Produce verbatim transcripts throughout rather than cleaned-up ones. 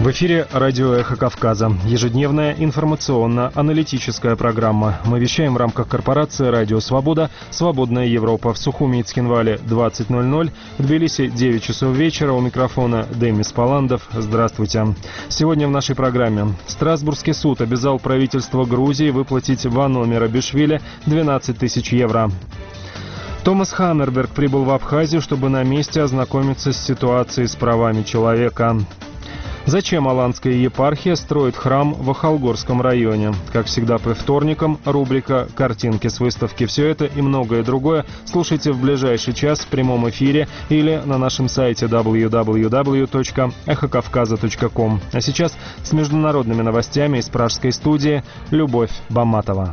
В эфире радио «Эхо Кавказа». Ежедневная информационно-аналитическая программа. Мы вещаем в рамках корпорации «Радио Свобода», «Свободная Европа». В Сухуми и Цхинвале двадцать ноль ноль, в Тбилиси девять часов вечера. У микрофона Демис Паландов. Здравствуйте. Сегодня в нашей программе. Страсбургский суд обязал правительство Грузии выплатить Вано Мерабишвили двенадцать тысяч евро. Томас Хаммерберг прибыл в Абхазию, чтобы на месте ознакомиться с ситуацией с правами человека. Зачем Аланская епархия строит храм в Ахалгорском районе? Как всегда по вторникам, рубрика «Картинки с выставки». Все это и многое другое слушайте в ближайший час в прямом эфире или на нашем сайте дабл ю дабл ю дабл ю точка эхо кавказа точка ком. А сейчас с международными новостями из пражской студии Любовь Баматова.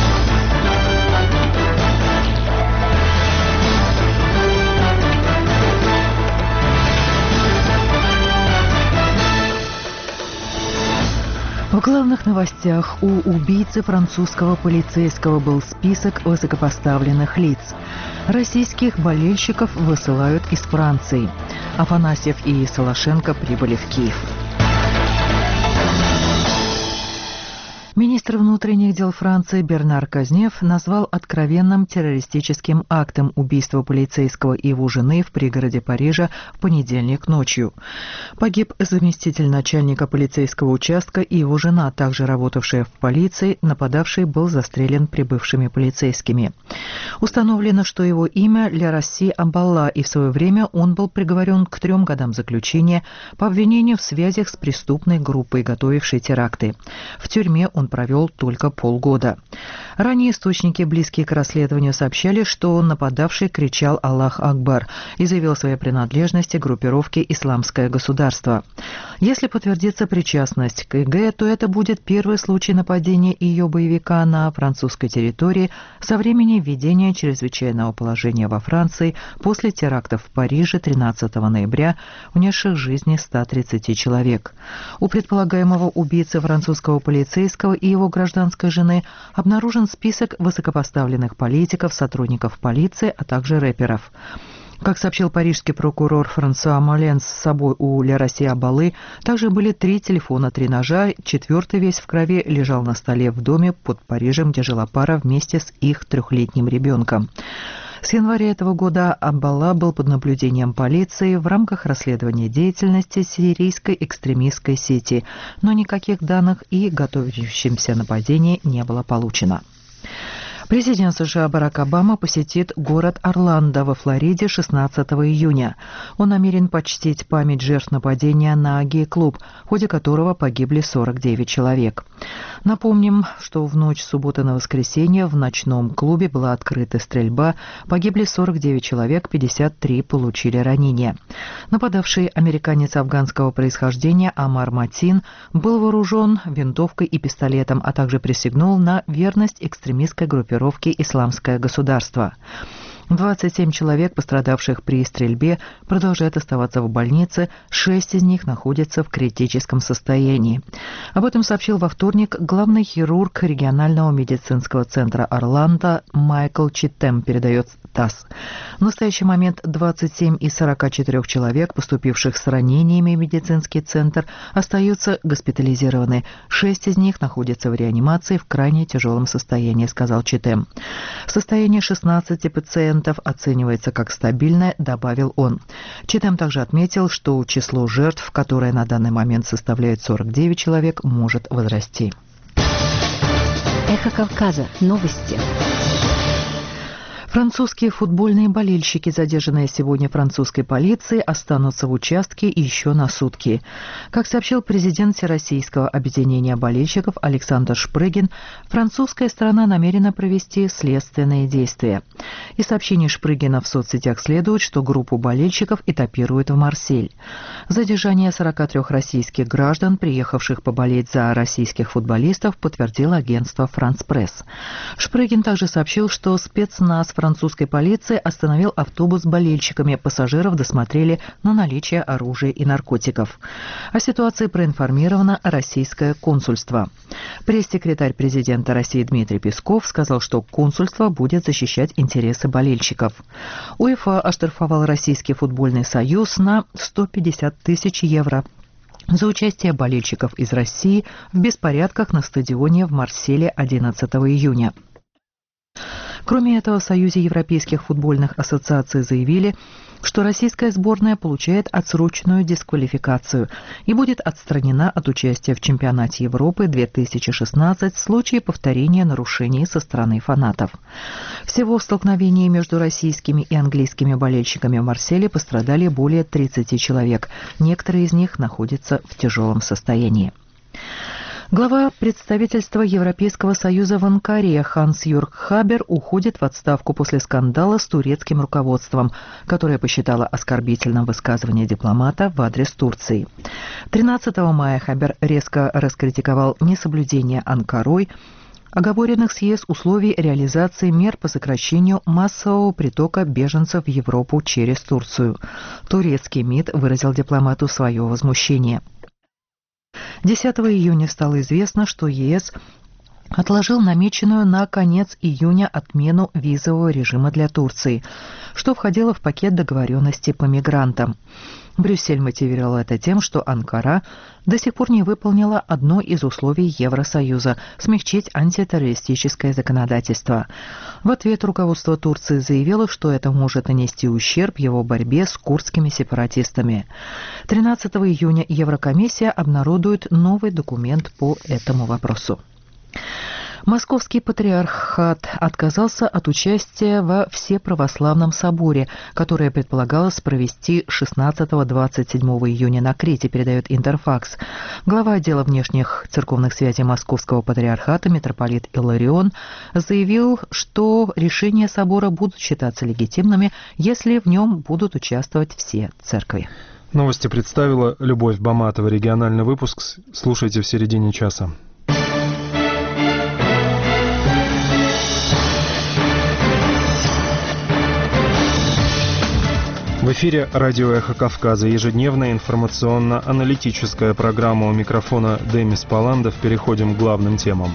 В главных новостях: у убийцы французского полицейского был список высокопоставленных лиц. Российских болельщиков высылают из Франции. Афанасьев и Солошенко прибыли в Киев. Министр внутренних дел Франции Бернар Казнев назвал откровенным террористическим актом убийство полицейского и его жены в пригороде Парижа в понедельник ночью. Погиб заместитель начальника полицейского участка и его жена, также работавшая в полиции. Нападавший был застрелен прибывшими полицейскими. Установлено, что его имя Ля Росси Абалла, и в свое время он был приговорен к трем годам заключения по обвинению в связях с преступной группой, готовившей теракты. В тюрьме он Он провел только полгода. Ранее источники, близкие к расследованию, сообщали, что нападавший кричал «Аллах Акбар» и заявил о своей принадлежности к группировке «Исламское государство». Если подтвердится причастность к ИГ, то это будет первый случай нападения ее боевика на французской территории со времени введения чрезвычайного положения во Франции после терактов в Париже тринадцатого ноября, унесших жизни ста тридцати человек. У предполагаемого убийцы французского полицейского и его гражданской жены обнаружен список высокопоставленных политиков, сотрудников полиции, а также рэперов. Как сообщил парижский прокурор Франсуа Молен, с собой у Ля Росси Абаллы также были три телефона, три ножа, четвертый весь в крови лежал на столе в доме под Парижем, где жила пара вместе с их трехлетним ребенком. С января этого года Абалла был под наблюдением полиции в рамках расследования деятельности сирийской экстремистской сети, но никаких данных и готовящемся нападении не было получено. Президент США Барак Обама посетит город Орландо во Флориде шестнадцатого июня. Он намерен почтить память жертв нападения на гей-клуб, в ходе которого погибли сорок девять человек. Напомним, что в ночь с субботы на воскресенье в ночном клубе была открыта стрельба, погибли сорок девять человек, пятьдесят три получили ранения. Нападавший американец афганского происхождения Амар Матин был вооружен винтовкой и пистолетом, а также присягнул на верность экстремистской группировке «Исламское государство». двадцать семь человек, пострадавших при стрельбе, продолжают оставаться в больнице, шесть из них находятся в критическом состоянии. Об этом сообщил во вторник главный хирург регионального медицинского центра Орландо Майкл Читем, передает ТАСС. В настоящий момент двадцать семь из сорока четырёх человек, поступивших с ранениями в медицинский центр, остаются госпитализированы. Шесть из них находятся в реанимации в крайне тяжелом состоянии, сказал Читем. Состояние шестнадцати пациентов оценивается как стабильное, добавил он. Читем также отметил, что число жертв, которое на данный момент составляет сорок девять человек, может возрасти. Эхо Кавказа. Новости. Французские футбольные болельщики, задержанные сегодня французской полицией, останутся в участке еще на сутки. Как сообщил президент Всероссийского объединения болельщиков Александр Шпрыгин, французская сторона намерена провести следственные действия. Из сообщений Шпрыгина в соцсетях следует, что группу болельщиков этапируют в Марсель. Задержание сорока трёх российских граждан, приехавших поболеть за российских футболистов, подтвердило агентство «Франс Пресс». Шпрыгин также сообщил, что спецназ французской полиции остановил автобус с болельщиками. Пассажиров досмотрели на наличие оружия и наркотиков. О ситуации проинформировано российское консульство. Пресс-секретарь президента России Дмитрий Песков сказал, что консульство будет защищать интересы болельщиков. УЕФА оштрафовал Российский футбольный союз на сто пятьдесят тысяч евро за участие болельщиков из России в беспорядках на стадионе в Марселе одиннадцатого июня. Кроме этого, в Союзе европейских футбольных ассоциаций заявили, что российская сборная получает отсроченную дисквалификацию и будет отстранена от участия в чемпионате Европы две тысячи шестнадцать в случае повторения нарушений со стороны фанатов. Всего в столкновении между российскими и английскими болельщиками в Марселе пострадали более тридцати человек. Некоторые из них находятся в тяжелом состоянии. Глава представительства Европейского союза в Анкаре Ханс-Юрг Хабер уходит в отставку после скандала с турецким руководством, которое посчитало оскорбительным высказывание дипломата в адрес Турции. тринадцатого мая Хабер резко раскритиковал несоблюдение Анкарой оговоренных с ЕС условий реализации мер по сокращению массового притока беженцев в Европу через Турцию. Турецкий МИД выразил дипломату свое возмущение. десятого июня стало известно, что ЕС отложил намеченную на конец июня отмену визового режима для Турции, что входило в пакет договоренностей по мигрантам. Брюссель мотивировал это тем, что Анкара до сих пор не выполнила одно из условий Евросоюза – смягчить антитеррористическое законодательство. В ответ руководство Турции заявило, что это может нанести ущерб его борьбе с курдскими сепаратистами. тринадцатого июня Еврокомиссия обнародует новый документ по этому вопросу. Московский патриархат отказался от участия во Всеправославном соборе, которое предполагалось провести шестнадцатого — двадцать седьмого июня на Крите, передает Интерфакс. Глава отдела внешних церковных связей Московского патриархата митрополит Иларион заявил, что решения собора будут считаться легитимными, если в нем будут участвовать все церкви. Новости представила Любовь Баматова. Региональный выпуск слушайте в середине часа. В эфире радио «Эхо Кавказа», ежедневная информационно-аналитическая программа. У микрофона Демис Паландов. Переходим к главным темам.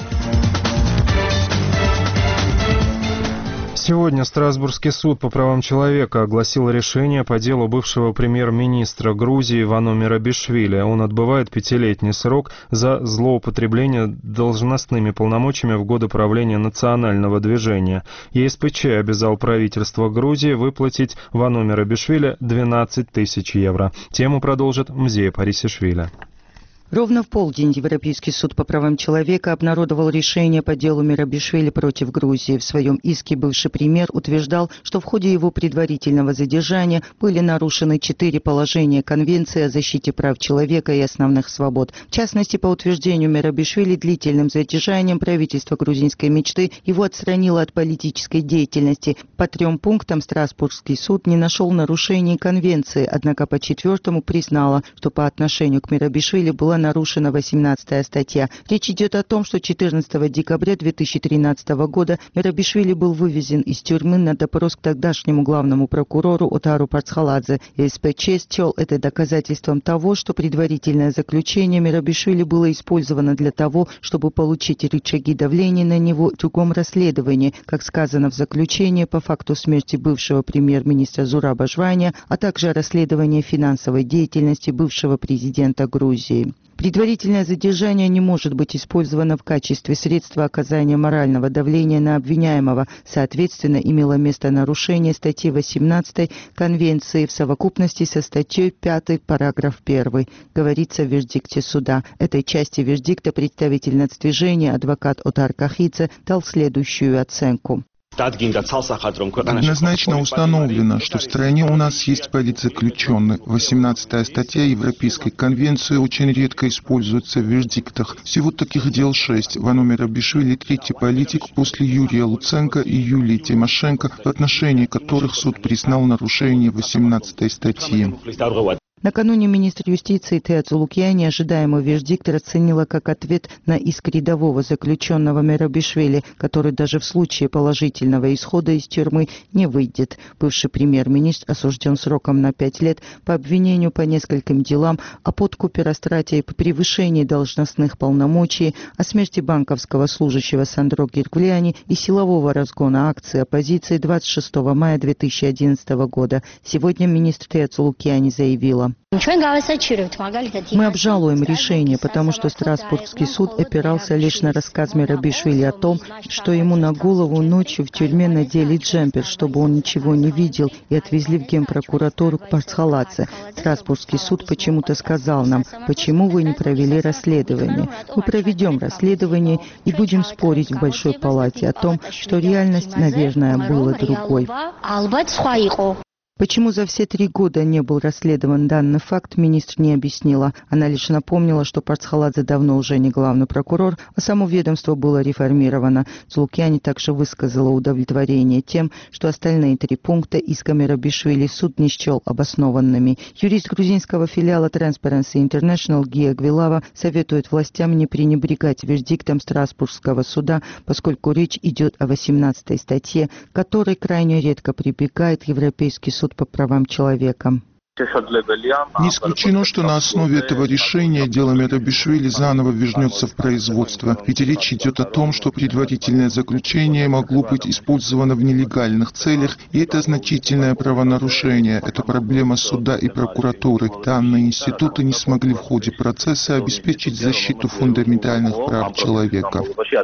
Сегодня Страсбургский суд по правам человека огласил решение по делу бывшего премьер-министра Грузии Вано Мерабишвили. Он отбывает пятилетний срок за злоупотребление должностными полномочиями в годы правления национального движения. ЕСПЧ обязал правительство Грузии выплатить Вано Мерабишвили двенадцать тысяч евро. Тему продолжит Мзея Парисишвили. Ровно в полдень Европейский суд по правам человека обнародовал решение по делу Мерабишвили против Грузии. В своем иске бывший премьер утверждал, что в ходе его предварительного задержания были нарушены четыре положения Конвенции о защите прав человека и основных свобод. В частности, по утверждению Мерабишвили, длительным задержанием правительство грузинской мечты его отстранило от политической деятельности. По трем пунктам Страсбургский суд не нашел нарушений Конвенции, однако по четвертому признало, что по отношению к Мерабишвили была нарушена восемнадцатая статья. Речь идет о том, что четырнадцатого декабря две тысячи тринадцатого года Мерабишвили был вывезен из тюрьмы на допрос к тогдашнему главному прокурору Отару Парцхаладзе. ЕСПЧ счел это доказательством того, что предварительное заключение Мерабишвили было использовано для того, чтобы получить рычаги давления на него в другом расследовании, как сказано в заключении по факту смерти бывшего премьер-министра Зураба Жвания, а также расследование финансовой деятельности бывшего президента Грузии. Предварительное задержание не может быть использовано в качестве средства оказания морального давления на обвиняемого. Соответственно, имело место нарушение статьи восемнадцатой Конвенции в совокупности со статьей пятой, параграф первый, говорится в вердикте суда. Этой части вердикта представитель нацдвижения адвокат Отар Кахидзе дал следующую оценку. Однозначно установлено, что в стране у нас есть политзаключенный. восемнадцатая статья Европейской конвенции очень редко используется в вердиктах. Всего таких дел шесть. Вано Мерабишвили – третий политик после Юрия Луценко и Юлии Тимошенко, в отношении которых суд признал нарушение восемнадцатой статьи. Накануне министр юстиции Теодзу Лукьяни ожидаемый вердикт расценила как ответ на иск рядового заключенного Мерабишвили, который даже в случае положительного исхода из тюрьмы не выйдет. Бывший премьер-министр осужден сроком на пять лет по обвинению по нескольким делам о подкупе, растрате и превышении должностных полномочий, о смерти банковского служащего Сандро Гиргуляни и силового разгона акций оппозиции двадцать шестого мая две тысячи одиннадцатого года. Сегодня министр Теодзу Лукьяни заявила: Мы обжалуем решение, потому что Страсбургский суд опирался лишь на рассказ Мерабишвили о том, что ему на голову ночью в тюрьме надели джемпер, чтобы он ничего не видел, и отвезли в генпрокуратуру к Парцхаладзе. Страсбургский суд почему-то сказал нам, почему вы не провели расследование. Мы проведем расследование и будем спорить в Большой палате о том, что реальность, наверное, была другой. Почему за все три года не был расследован данный факт, министр не объяснила. Она лишь напомнила, что Парцхаладзе давно уже не главный прокурор, а само ведомство было реформировано. Цулукяни также высказала удовлетворение тем, что остальные три пункта иска Мерабишвили суд не счел обоснованными. Юрист грузинского филиала Transparency International Гия Гвилава советует властям не пренебрегать вердиктом Страсбургского суда, поскольку речь идет о восемнадцатой статье, к которой крайне редко прибегает Европейский суд по правам человека. Не исключено, что на основе этого решения дело Мерабишвили заново вернется в производство, ведь речь идет о том, что предварительное заключение могло быть использовано в нелегальных целях, и это значительное правонарушение. Это проблема суда и прокуратуры. Данные институты не смогли в ходе процесса обеспечить защиту фундаментальных прав человека.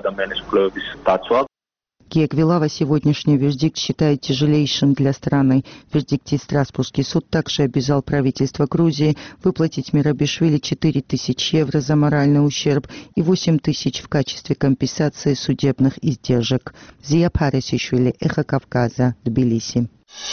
Гия Гвилава сегодняшний вердикт считает тяжелейшим для страны. В вердикте Страсбургский суд также обязал правительство Грузии выплатить Мерабишвили четыре тысячи евро за моральный ущерб и восемь тысяч в качестве компенсации судебных издержек. Зия Парисишвили, Эхо Кавказа, Тбилиси.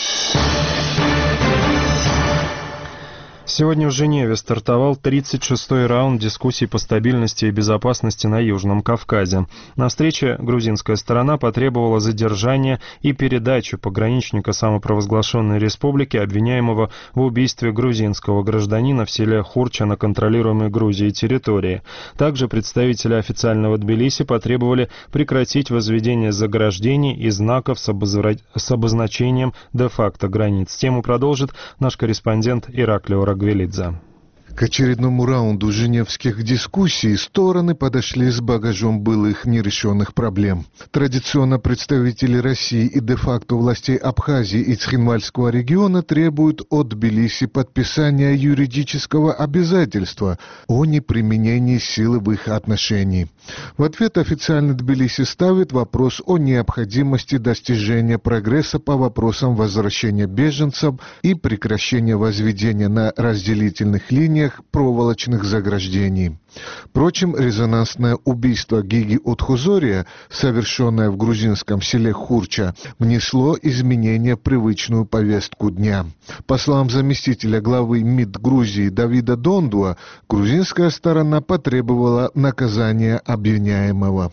Сегодня в Женеве стартовал тридцать шестой раунд дискуссий по стабильности и безопасности на Южном Кавказе. На встрече грузинская сторона потребовала задержания и передачи пограничника самопровозглашенной республики, обвиняемого в убийстве грузинского гражданина в селе Хурча на контролируемой Грузией территории. Также представители официального Тбилиси потребовали прекратить возведение заграждений и знаков с, обозра... с обозначением де-факто границ. Тему продолжит наш корреспондент Ираклий Орагвелидзе. К очередному раунду женевских дискуссий стороны подошли с багажом былых нерешенных проблем. Традиционно представители России и де-факто властей Абхазии и Цхинвальского региона требуют от Тбилиси подписания юридического обязательства о неприменении силы в их отношении. В ответ официально Тбилиси ставит вопрос о необходимости достижения прогресса по вопросам возвращения беженцев и прекращения возведения на разделительных линиях проволочных заграждений. Впрочем, резонансное убийство Гиги Отхозория, совершенное в грузинском селе Хурча, внесло изменения в привычную повестку дня. По словам заместителя главы МИД Грузии Давида Дондуа, грузинская сторона потребовала наказания обвиняемого.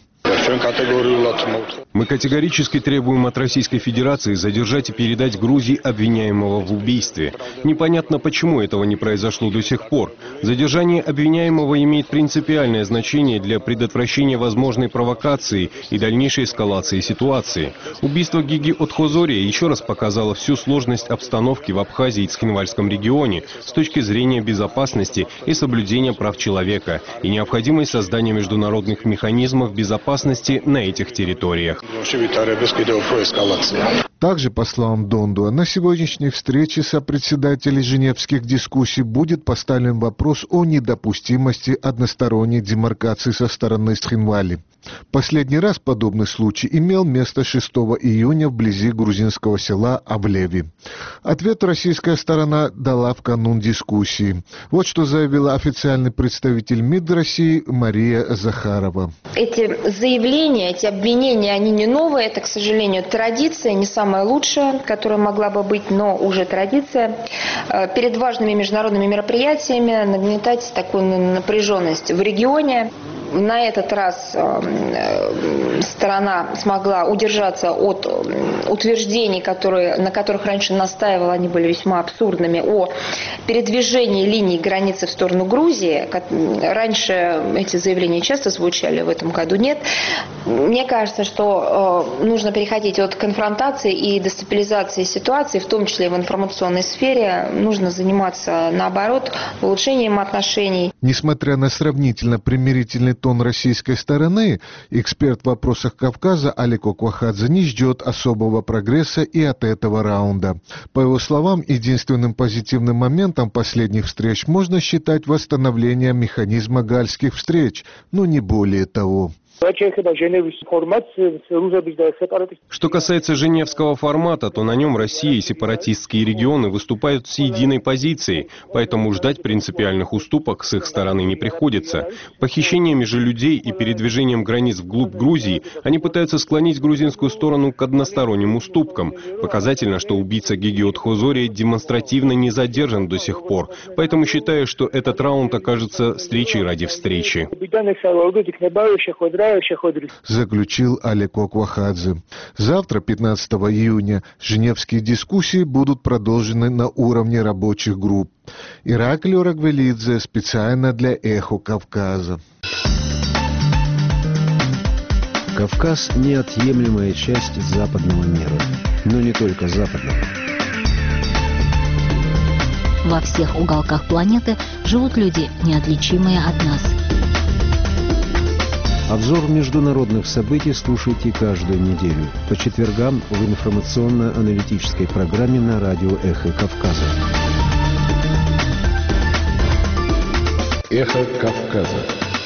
Мы категорически требуем от Российской Федерации задержать и передать Грузии обвиняемого в убийстве. Непонятно, почему этого не произошло до сих пор. Задержание обвиняемого имеет принципиальное значение для предотвращения возможной провокации и дальнейшей эскалации ситуации. Убийство Гиги Отхозория еще раз показало всю сложность обстановки в Абхазии и Цхинвальском регионе с точки зрения безопасности и соблюдения прав человека и необходимость создания международных механизмов безопасности на этих территориях. Также, по словам Дондуа, на сегодняшней встрече сопредседателей женевских дискуссий будет поставлен вопрос о недопустимости односторонней демаркации со стороны Цхинвали. Последний раз подобный случай имел место шестого июня вблизи грузинского села Авлеви. Ответ российская сторона дала в канун дискуссии. Вот что заявила официальный представитель МИД России Мария Захарова. Эти заявления, эти обвинения, они не новые. Это, к сожалению, традиция, не самая лучшая, которая могла бы быть, но уже традиция. Перед важными международными мероприятиями нагнетать такую напряженность в регионе. На этот раз э, сторона смогла удержаться от утверждений, которые, на которых раньше настаивала, они были весьма абсурдными, о передвижении линии границы в сторону Грузии. Раньше эти заявления часто звучали, в этом году нет. Мне кажется, что э, нужно переходить от конфронтации и дестабилизации ситуации, в том числе в информационной сфере. Нужно заниматься, наоборот, улучшением отношений. Несмотря на сравнительно примирительный тон российской стороны, эксперт в вопросах Кавказа Алик Оквахадзе не ждет особого прогресса и от этого раунда. По его словам, единственным позитивным моментом последних встреч можно считать восстановление механизма гальских встреч, но не более того. Что касается Женевского формата, то на нем Россия и сепаратистские регионы выступают с единой позицией, поэтому ждать принципиальных уступок с их стороны не приходится. Похищениями же людей и передвижением границ вглубь Грузии они пытаются склонить грузинскую сторону к односторонним уступкам. Показательно, что убийца Гегиот Хозори демонстративно не задержан до сих пор, поэтому считаю, что этот раунд окажется встречей ради встречи. Заключил Алик Оквахадзе. Завтра, пятнадцатого июня, женевские дискуссии будут продолжены на уровне рабочих групп. Ираклий Орагвелидзе специально для «Эхо Кавказа». Кавказ – неотъемлемая часть западного мира, но не только западного. Во всех уголках планеты живут люди, неотличимые от нас. Обзор международных событий слушайте каждую неделю по четвергам в информационно-аналитической программе на радио «Эхо Кавказа». «Эхо Кавказа».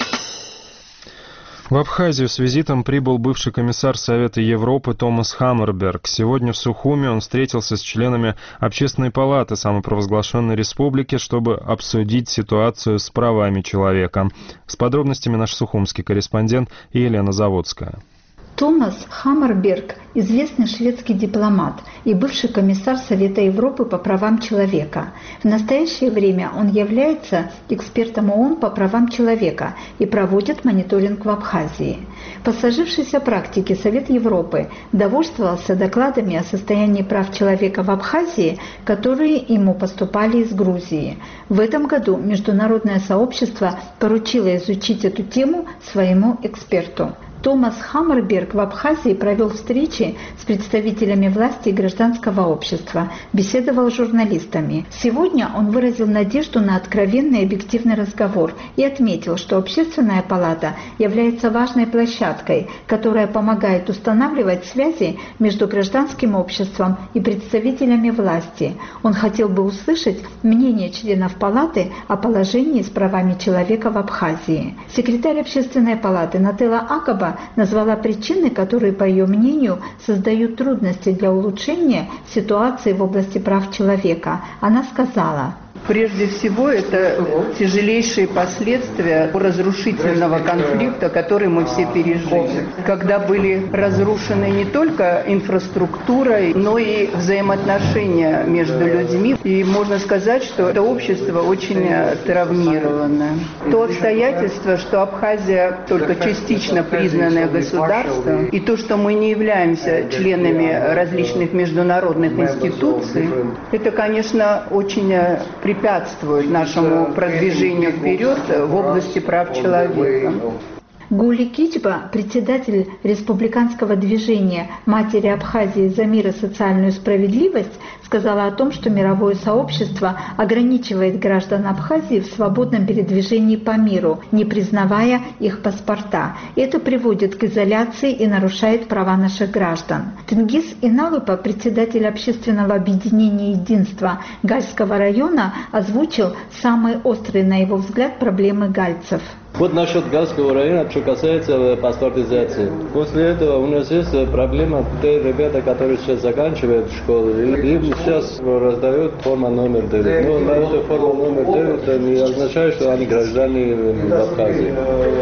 В Абхазию с визитом прибыл бывший комиссар Совета Европы Томас Хаммерберг. Сегодня в Сухуми он встретился с членами Общественной палаты самопровозглашенной республики, чтобы обсудить ситуацию с правами человека. С подробностями наш сухумский корреспондент Елена Заводская. Томас Хаммерберг – известный шведский дипломат и бывший комиссар Совета Европы по правам человека. В настоящее время он является экспертом ООН по правам человека и проводит мониторинг в Абхазии. По сложившейся практике Совет Европы довольствовался докладами о состоянии прав человека в Абхазии, которые ему поступали из Грузии. В этом году международное сообщество поручило изучить эту тему своему эксперту. Томас Хаммерберг в Абхазии провел встречи с представителями власти и гражданского общества, беседовал с журналистами. Сегодня он выразил надежду на откровенный и объективный разговор и отметил, что Общественная палата является важной площадкой, которая помогает устанавливать связи между гражданским обществом и представителями власти. Он хотел бы услышать мнение членов палаты о положении с правами человека в Абхазии. Секретарь Общественной палаты Нателла Акаба назвала причины, которые, по ее мнению, создают трудности для улучшения ситуации в области прав человека. Она сказала: прежде всего, это тяжелейшие последствия разрушительного конфликта, который мы все пережили. Когда были разрушены не только инфраструктура, но и взаимоотношения между людьми. И можно сказать, что это общество очень травмировано. То обстоятельство, что Абхазия только частично признанное государство, и то, что мы не являемся членами различных международных институций, это, конечно, очень препятствует нашему продвижению вперед в области прав человека. Гули Кичба, председатель республиканского движения «Матери Абхазии за мир и социальную справедливость», сказала о том, что мировое сообщество ограничивает граждан Абхазии в свободном передвижении по миру, не признавая их паспорта. Это приводит к изоляции и нарушает права наших граждан. Тенгиз Иналыпа, председатель общественного объединения «Единство» Гальского района, озвучил самые острые, на его взгляд, проблемы гальцев. Вот насчет Гальского района, что касается паспортизации. После этого у нас есть проблема, те ребята, которые сейчас заканчивают школу, им сейчас раздают форму номер девять. Но на эту форму номер девять не означает, что они граждане в Абхазии.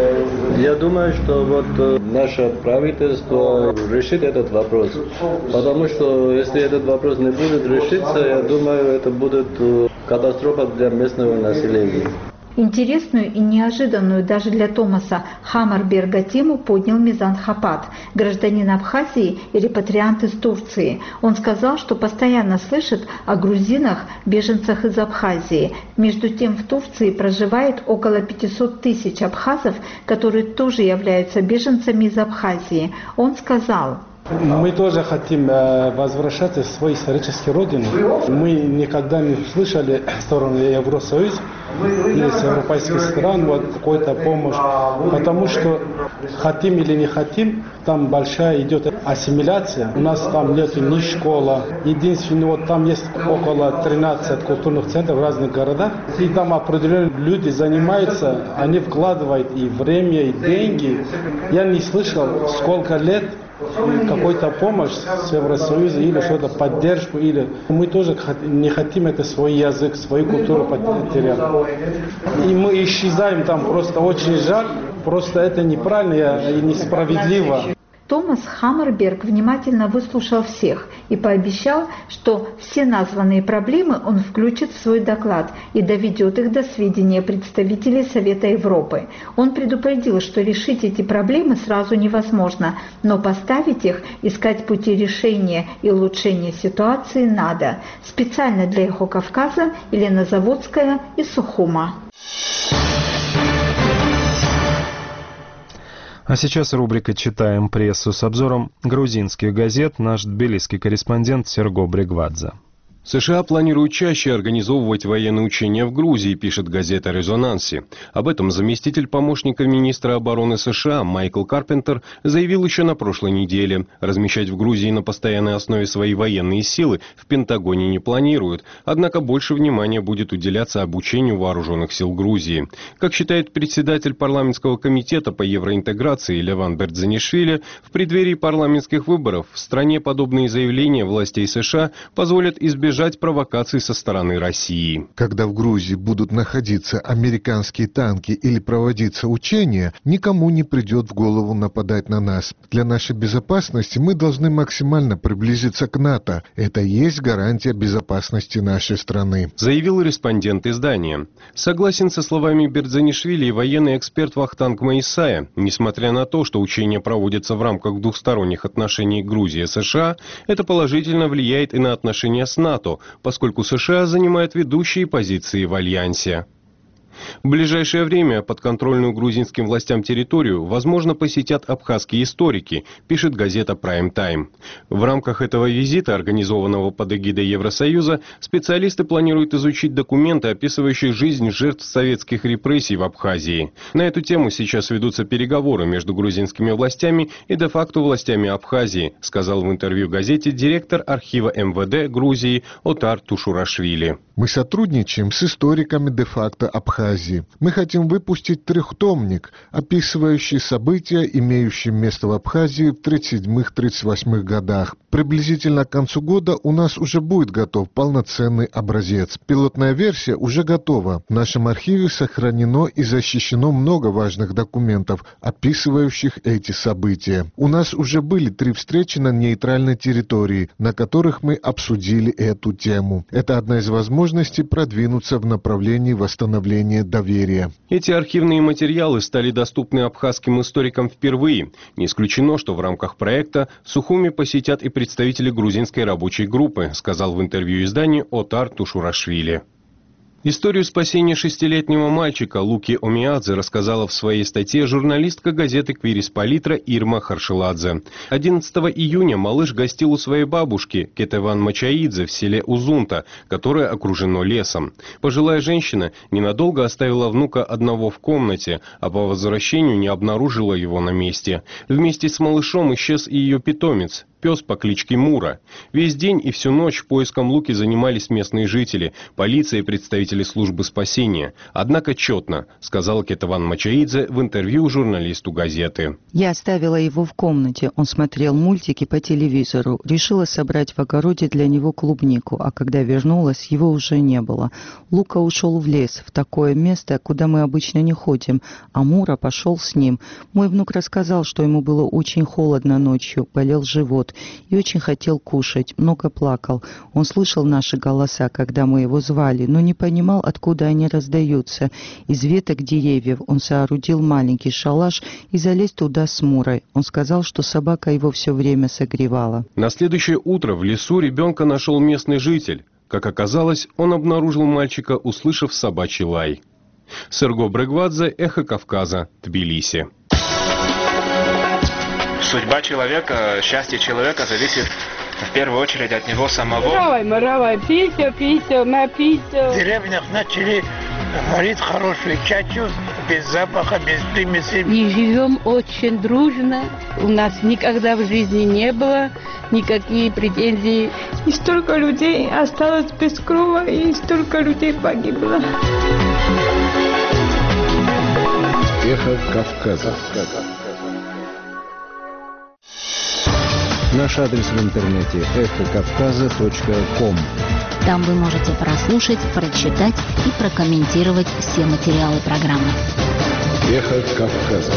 Я думаю, что вот наше правительство решит этот вопрос. Потому что если этот вопрос не будет решиться, я думаю, это будет катастрофа для местного населения. Интересную и неожиданную даже для Томаса Хаммерберга тему поднял Мизан Хапат, гражданин Абхазии и репатриант из Турции. Он сказал, что постоянно слышит о грузинах, беженцах из Абхазии. Между тем в Турции проживает около пятьсот тысяч абхазов, которые тоже являются беженцами из Абхазии. Он сказал: Мы тоже хотим э, возвращаться в свою историческую родину. Мы никогда не слышали сторону Евросоюза или с европейских стран вот какой-то помощь, потому что хотим или не хотим, там большая идет ассимиляция. У нас там нет ни школы. Единственное, вот там есть около тринадцати культурных центров в разных городах, и там определенные люди занимаются, они вкладывают и время, и деньги. Я не слышал, сколько лет какой-то помощь с Евросоюза или что-то поддержку, или мы тоже не хотим это свой язык, свою культуру потерять. И мы исчезаем там, просто очень жаль, просто это неправильно и несправедливо. Томас Хаммерберг внимательно выслушал всех и пообещал, что все названные проблемы он включит в свой доклад и доведет их до сведения представителей Совета Европы. Он предупредил, что решить эти проблемы сразу невозможно, но поставить их, искать пути решения и улучшения ситуации надо. Специально для Эхо Кавказа Елена Заводская из Сухума. А сейчас рубрика «Читаем прессу» с обзором грузинских газет. Наш тбилисский корреспондент Серго Брегвадзе. США планируют чаще организовывать военные учения в Грузии, пишет газета «Резонанси». Об этом заместитель помощника министра обороны США Майкл Карпентер заявил еще на прошлой неделе. Размещать в Грузии на постоянной основе свои военные силы в Пентагоне не планируют, однако больше внимания будет уделяться обучению вооруженных сил Грузии. Как считает председатель парламентского комитета по евроинтеграции Леван Бердзанишвили, в преддверии парламентских выборов в стране подобные заявления властей США позволят избежать провокаций со стороны России. Когда в Грузии будут находиться американские танки или проводиться учения, никому не придет в голову нападать на нас. Для нашей безопасности мы должны максимально приблизиться к НАТО. Это и есть гарантия безопасности нашей страны, заявил респондент издания. Согласен со словами Бердзанишвили и военный эксперт Вахтанг Маисая. Несмотря на то, что учения проводятся в рамках двухсторонних отношений Грузии-США, это положительно влияет и на отношения с НАТО, поскольку США занимают ведущие позиции в альянсе. В ближайшее время подконтрольную грузинским властям территорию, возможно, посетят абхазские историки, пишет газета Prime Time. В рамках этого визита, организованного под эгидой Евросоюза, специалисты планируют изучить документы, описывающие жизнь жертв советских репрессий в Абхазии. На эту тему сейчас ведутся переговоры между грузинскими властями и де-факто властями Абхазии, сказал в интервью газете директор архива эм вэ дэ Грузии Отар Тушурашвили. Мы сотрудничаем с историками де-факто Абхазии. Мы хотим выпустить трехтомник, описывающий события, имеющие место в Абхазии в тридцать седьмых — тридцать восьмых годах. Приблизительно к концу года у нас уже будет готов полноценный образец. Пилотная версия уже готова. В нашем архиве сохранено и защищено много важных документов, описывающих эти события. У нас уже были три встречи на нейтральной территории, на которых мы обсудили эту тему. Это одна из возможностей продвинуться в направлении восстановления доверия. Эти архивные материалы стали доступны абхазским историкам впервые. Не исключено, что в рамках проекта Сухуми посетят и представители грузинской рабочей группы, сказал в интервью изданию Отар Тушурашвили. Историю спасения шестилетнего мальчика Луки Омиадзе рассказала в своей статье журналистка газеты «Квирис-Палитра» Ирма Харшеладзе. одиннадцатого июня малыш гостил у своей бабушки Кетеван Мачаидзе в селе Узунта, которое окружено лесом. Пожилая женщина ненадолго оставила внука одного в комнате, а по возвращению не обнаружила его на месте. Вместе с малышом исчез и ее питомец, пес по кличке Мура. Весь день и всю ночь поиском Луки занимались местные жители, полиция и представители службы спасения. Однако четно, сказал Кетеван Мачаидзе в интервью журналисту газеты. Я оставила его в комнате. Он смотрел мультики по телевизору. Решила собрать в огороде для него клубнику, а когда вернулась, его уже не было. Лука ушел в лес, в такое место, куда мы обычно не ходим, а Мура пошел с ним. Мой внук рассказал, что ему было очень холодно ночью, болел живот и очень хотел кушать, много плакал. Он слышал наши голоса, когда мы его звали, но не понимал, откуда они раздаются. Из веток деревьев он соорудил маленький шалаш и залез туда с Мурой. Он сказал, что собака его все время согревала. На следующее утро в лесу ребенка нашел местный житель. Как оказалось, он обнаружил мальчика, услышав собачий лай. Серго Брегвадзе, Эхо Кавказа, Тбилиси. Судьба человека, счастье человека зависит в первую очередь от него самого. Маравай, маравай, писю, писю, на писю. В деревнях начали варить хорошую чачу, без запаха, без примесей. И живем очень дружно. У нас никогда в жизни не было никаких претензий. И столько людей осталось без крова, и столько людей погибло. Эхо Кавказа. Наш адрес в интернете эхо кавказа точка ком. Там вы можете прослушать, прочитать и прокомментировать все материалы программы. Эхо Кавказа.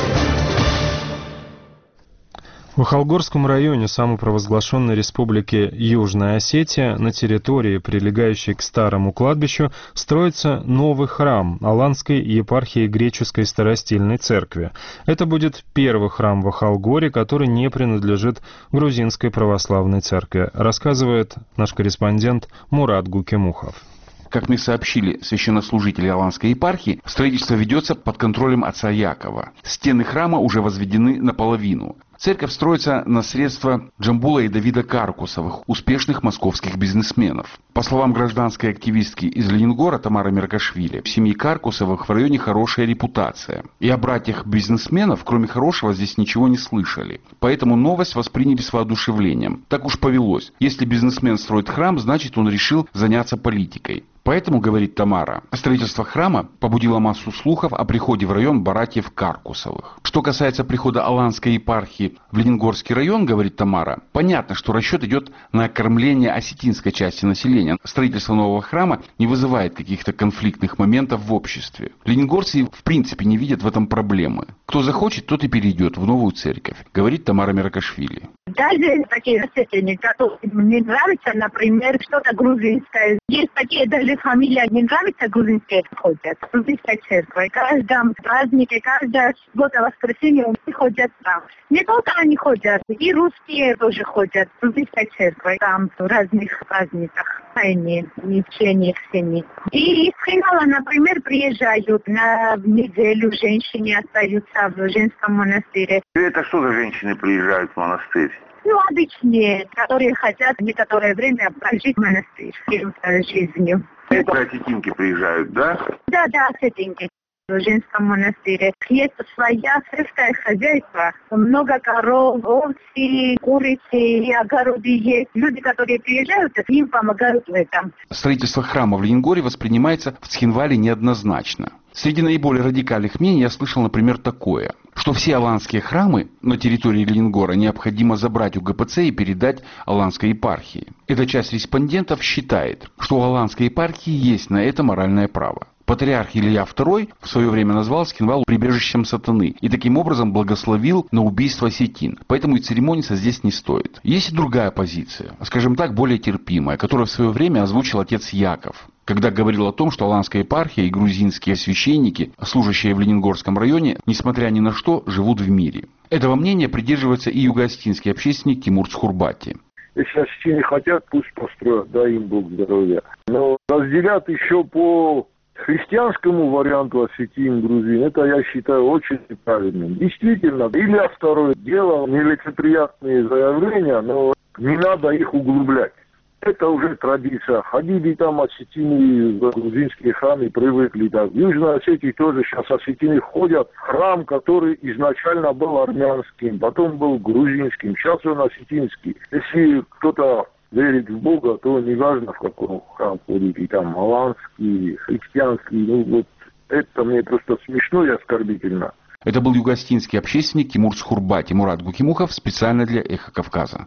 В Ахалгорском районе самопровозглашенной республики Южная Осетия на территории, прилегающей к старому кладбищу, строится новый храм Аланской епархии Греческой Старостильной Церкви. Это будет первый храм в Ахалгоре, который не принадлежит Грузинской Православной Церкви, рассказывает наш корреспондент Мурат Гукемухов. Как мне сообщили священнослужители Аланской епархии, строительство ведется под контролем отца Якова. Стены храма уже возведены наполовину. Церковь строится на средства Джамбула и Давида Каркусовых, успешных московских бизнесменов. По словам гражданской активистки из Ленингора Тамары Меркашвили, в семье Каркусовых в районе хорошая репутация. И о братьях бизнесменов, кроме хорошего, здесь ничего не слышали. Поэтому новость восприняли с воодушевлением. Так уж повелось. Если бизнесмен строит храм, значит он решил заняться политикой. Поэтому, говорит Тамара, строительство храма побудило массу слухов о приходе в район братьев Каркусовых. Что касается прихода Аланской епархии в Ленингорский район, говорит Тамара, понятно, что расчет идет на кормление осетинской части населения. Строительство нового храма не вызывает каких-то конфликтных моментов в обществе. Лениногорцы в принципе не видят в этом проблемы. Кто захочет, тот и перейдет в новую церковь, говорит Тамара Меркашвили. Даже такие осетины, которые мне нравятся, например, что-то грузинское. Есть такие даже фамилии, не нравятся грузинские, ходят. Грузинская церковь. В каждом празднике, каждое суббота, воскресенье они ходят там. Не только они ходят, и русские тоже ходят. Грузинская церковь. Там в разных праздниках. Они, не все, не все. И из Хинала, например, приезжают на неделю, женщины остаются в женском монастыре. Это что за женщины приезжают в монастырь? Ну, обычные, которые хотят некоторое время прожить в монастырь жизнью. Это осетинки приезжают, да? Да, да, осетинки. В женском монастыре есть своя сельское хозяйство. Много коров, овцы, курицы и огороды есть. Люди, которые приезжают, им помогают в этом. Строительство храма в Ленингоре воспринимается в Цхинвале неоднозначно. Среди наиболее радикальных мнений я слышал, например, такое, что все аланские храмы на территории Ленингора необходимо забрать у ГПЦ и передать Аланской епархии. Эта часть респондентов считает, что у Аланской епархии есть на это моральное право. Патриарх Илья второй в свое время назвал Цхинвал прибежищем сатаны и таким образом благословил на убийство осетин. Поэтому и церемониться здесь не стоит. Есть и другая позиция, скажем так, более терпимая, которую в свое время озвучил отец Яков, когда говорил о том, что Аланская епархия и грузинские священники, служащие в Ленингорском районе, несмотря ни на что, живут в мире. Этого мнения придерживается и юго-осетинский общественник Тимур Цхурбати. Если осетины хотят, пусть построят, дай им Бог здоровья. Но разделят еще по христианскому варианту осетин, грузин, это я считаю очень неправильным. Действительно, или второе дело, нелицеприятные заявления, но не надо их углублять. Это уже традиция. Ходили там осетины в грузинские храмы, привыкли. Так. В Южной Осетии тоже сейчас осетины ходят в храм, который изначально был армянским, потом был грузинским, сейчас он осетинский. Если кто-то верит в Бога, то неважно, в каком храм ходит, и там аланский, христианский, ну вот это мне просто смешно и оскорбительно. Это был юго-осетинский общественник Тимур Цхурбати. Мурат Гукемухов специально для «Эхо Кавказа».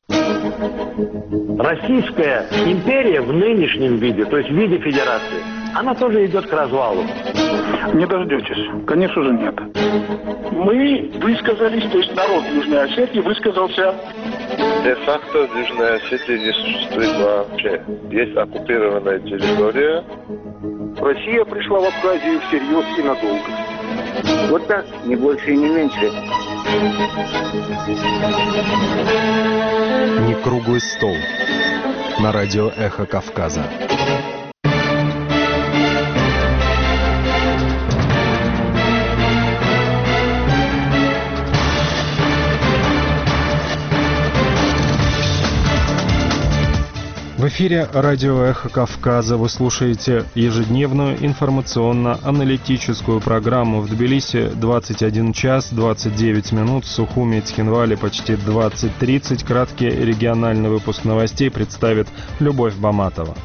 Российская империя в нынешнем виде, то есть в виде федерации, она тоже идет к развалу. Не дождетесь. Конечно же нет. Мы высказались, то есть народ Южной Осетии высказался. Де-факто в Южной Осетии не существует вообще. Есть оккупированная территория. Россия пришла в Абхазию всерьез и надолго. Вот так, не больше и не меньше. Не круглый стол. На радио «Эхо Кавказа». В эфире радио «Эхо Кавказа». Вы слушаете ежедневную информационно-аналитическую программу. В Тбилиси двадцать один час двадцать девять минут, в Сухуми и Цхинвале почти двадцать тридцать. Краткий региональный выпуск новостей представит Любовь Баматова.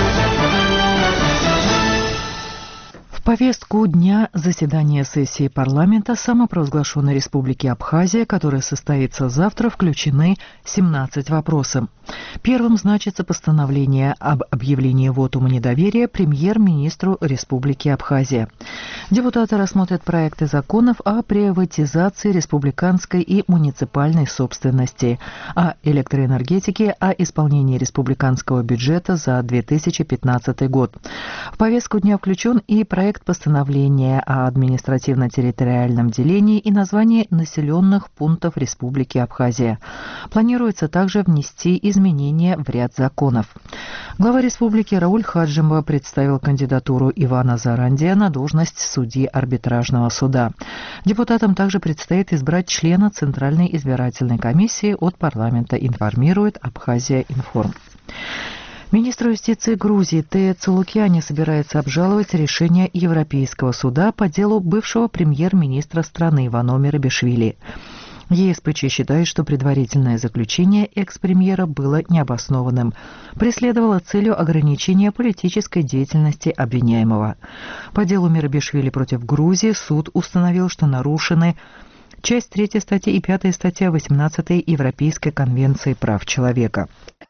В повестку дня заседания сессии парламента самопровозглашенной Республики Абхазия, которая состоится завтра, включены семнадцать вопросов. Первым значится постановление об объявлении вотума недоверия премьер-министру Республики Абхазия. Депутаты рассмотрят проекты законов о приватизации республиканской и муниципальной собственности, о электроэнергетике, о исполнении республиканского бюджета за две тысячи пятнадцатый год. В повестку дня включен и проект постановления о административно-территориальном делении и названии населенных пунктов Республики Абхазия. Планируется также внести изменения в ряд законов. Глава республики Рауль Хаджимова представил кандидатуру Ивана Зарандия на должность судьи арбитражного суда. Депутатам также предстоит избрать члена Центральной избирательной комиссии от парламента, информирует Абхазия Информ. Министр юстиции Грузии Тея Цулукяни собирается обжаловать решение Европейского суда по делу бывшего премьер-министра страны Ивано Мерабишвили. ЕСПЧ считает, что предварительное заключение экс-премьера было необоснованным, преследовало целью ограничения политической деятельности обвиняемого. По делу Мерабишвили против Грузии суд установил, что нарушены часть третьей статьи и пятая статья восемнадцатой Европейской конвенции прав человека.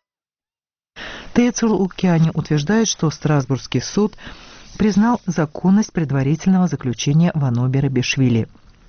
Тея Цулукяни утверждает, что Страсбургский суд признал законность предварительного заключения Ивано Мерабишвили.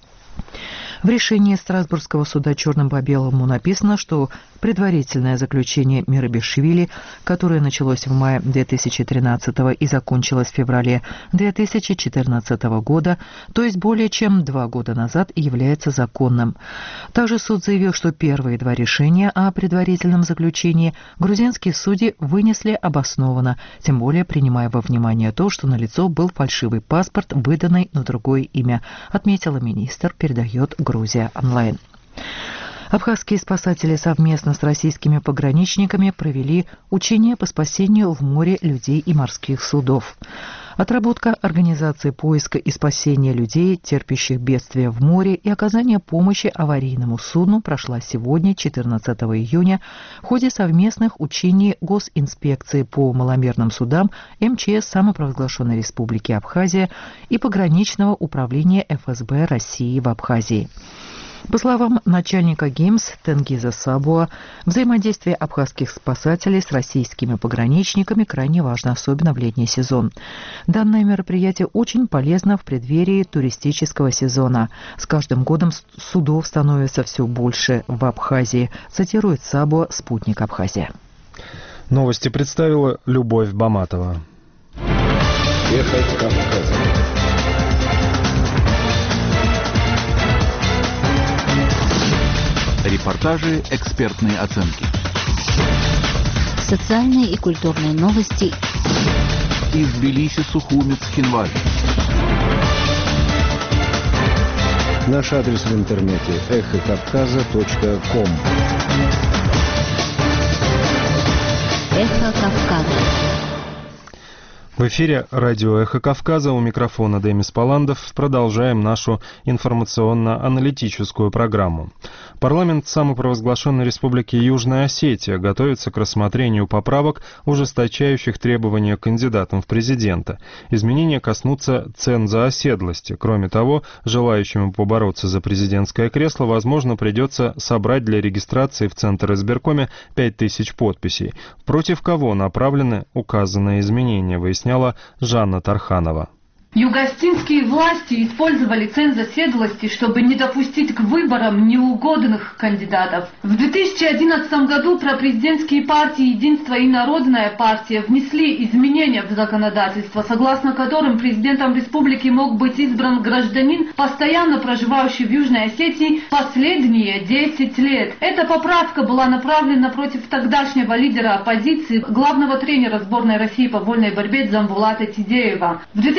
В решении Страсбургского суда черным по белому написано, что предварительное заключение Мерабишвили, которое началось в мае две тысячи тринадцатого и закончилось в феврале две тысячи четырнадцатого года, то есть более чем два года назад, является законным. Также суд заявил, что первые два решения о предварительном заключении грузинские судьи вынесли обоснованно, тем более принимая во внимание то, что налицо был фальшивый паспорт, выданный на другое имя, отметила министр, передает Грузия онлайн. Абхазские спасатели совместно с российскими пограничниками провели учения по спасению в море людей и морских судов. Отработка организации поиска и спасения людей, терпящих бедствия в море, и оказания помощи аварийному судну прошла сегодня, четырнадцатого июня, в ходе совместных учений Госинспекции по маломерным судам эм че эс самопровозглашенной Республики Абхазия и пограничного управления эф эс бэ России в Абхазии. По словам начальника ГИМС Тенгиза Сабуа, взаимодействие абхазских спасателей с российскими пограничниками крайне важно, особенно в летний сезон. Данное мероприятие очень полезно в преддверии туристического сезона. С каждым годом судов становится все больше в Абхазии, цитирует Сабуа «Спутник Абхазия». Новости представила Любовь Баматова. Ехать Кавказа. Репортажи, экспертные оценки. Социальные и культурные новости. Из Тбилиси, Сухуми, Цхинвале. Наш адрес в интернете эхо кавказа точка ком. Эхо Кавказа. В эфире радио «Эхо Кавказа», у микрофона Демис Паландов. Продолжаем нашу информационно-аналитическую программу. Парламент самопровозглашенной Республики Южная Осетия готовится к рассмотрению поправок, ужесточающих требования к кандидатам в президента. Изменения коснутся цен за оседлости. Кроме того, желающим побороться за президентское кресло, возможно, придется собрать для регистрации в Центр избиркоме пять тысяч подписей. Против кого направлены указанные изменения, выясняется Жанна Тарханова. Югостинские власти использовали ценз оседлости, чтобы не допустить к выборам неугодных кандидатов. В две тысячи одиннадцатом году пропрезидентские партии «Единство» и «Народная партия» внесли изменения в законодательство, согласно которым президентом республики мог быть избран гражданин, постоянно проживающий в Южной Осетии последние десять лет. Эта поправка была направлена против тогдашнего лидера оппозиции, главного тренера сборной России по вольной борьбе Дзамбулата Тидеева. В две тысячи одиннадцатом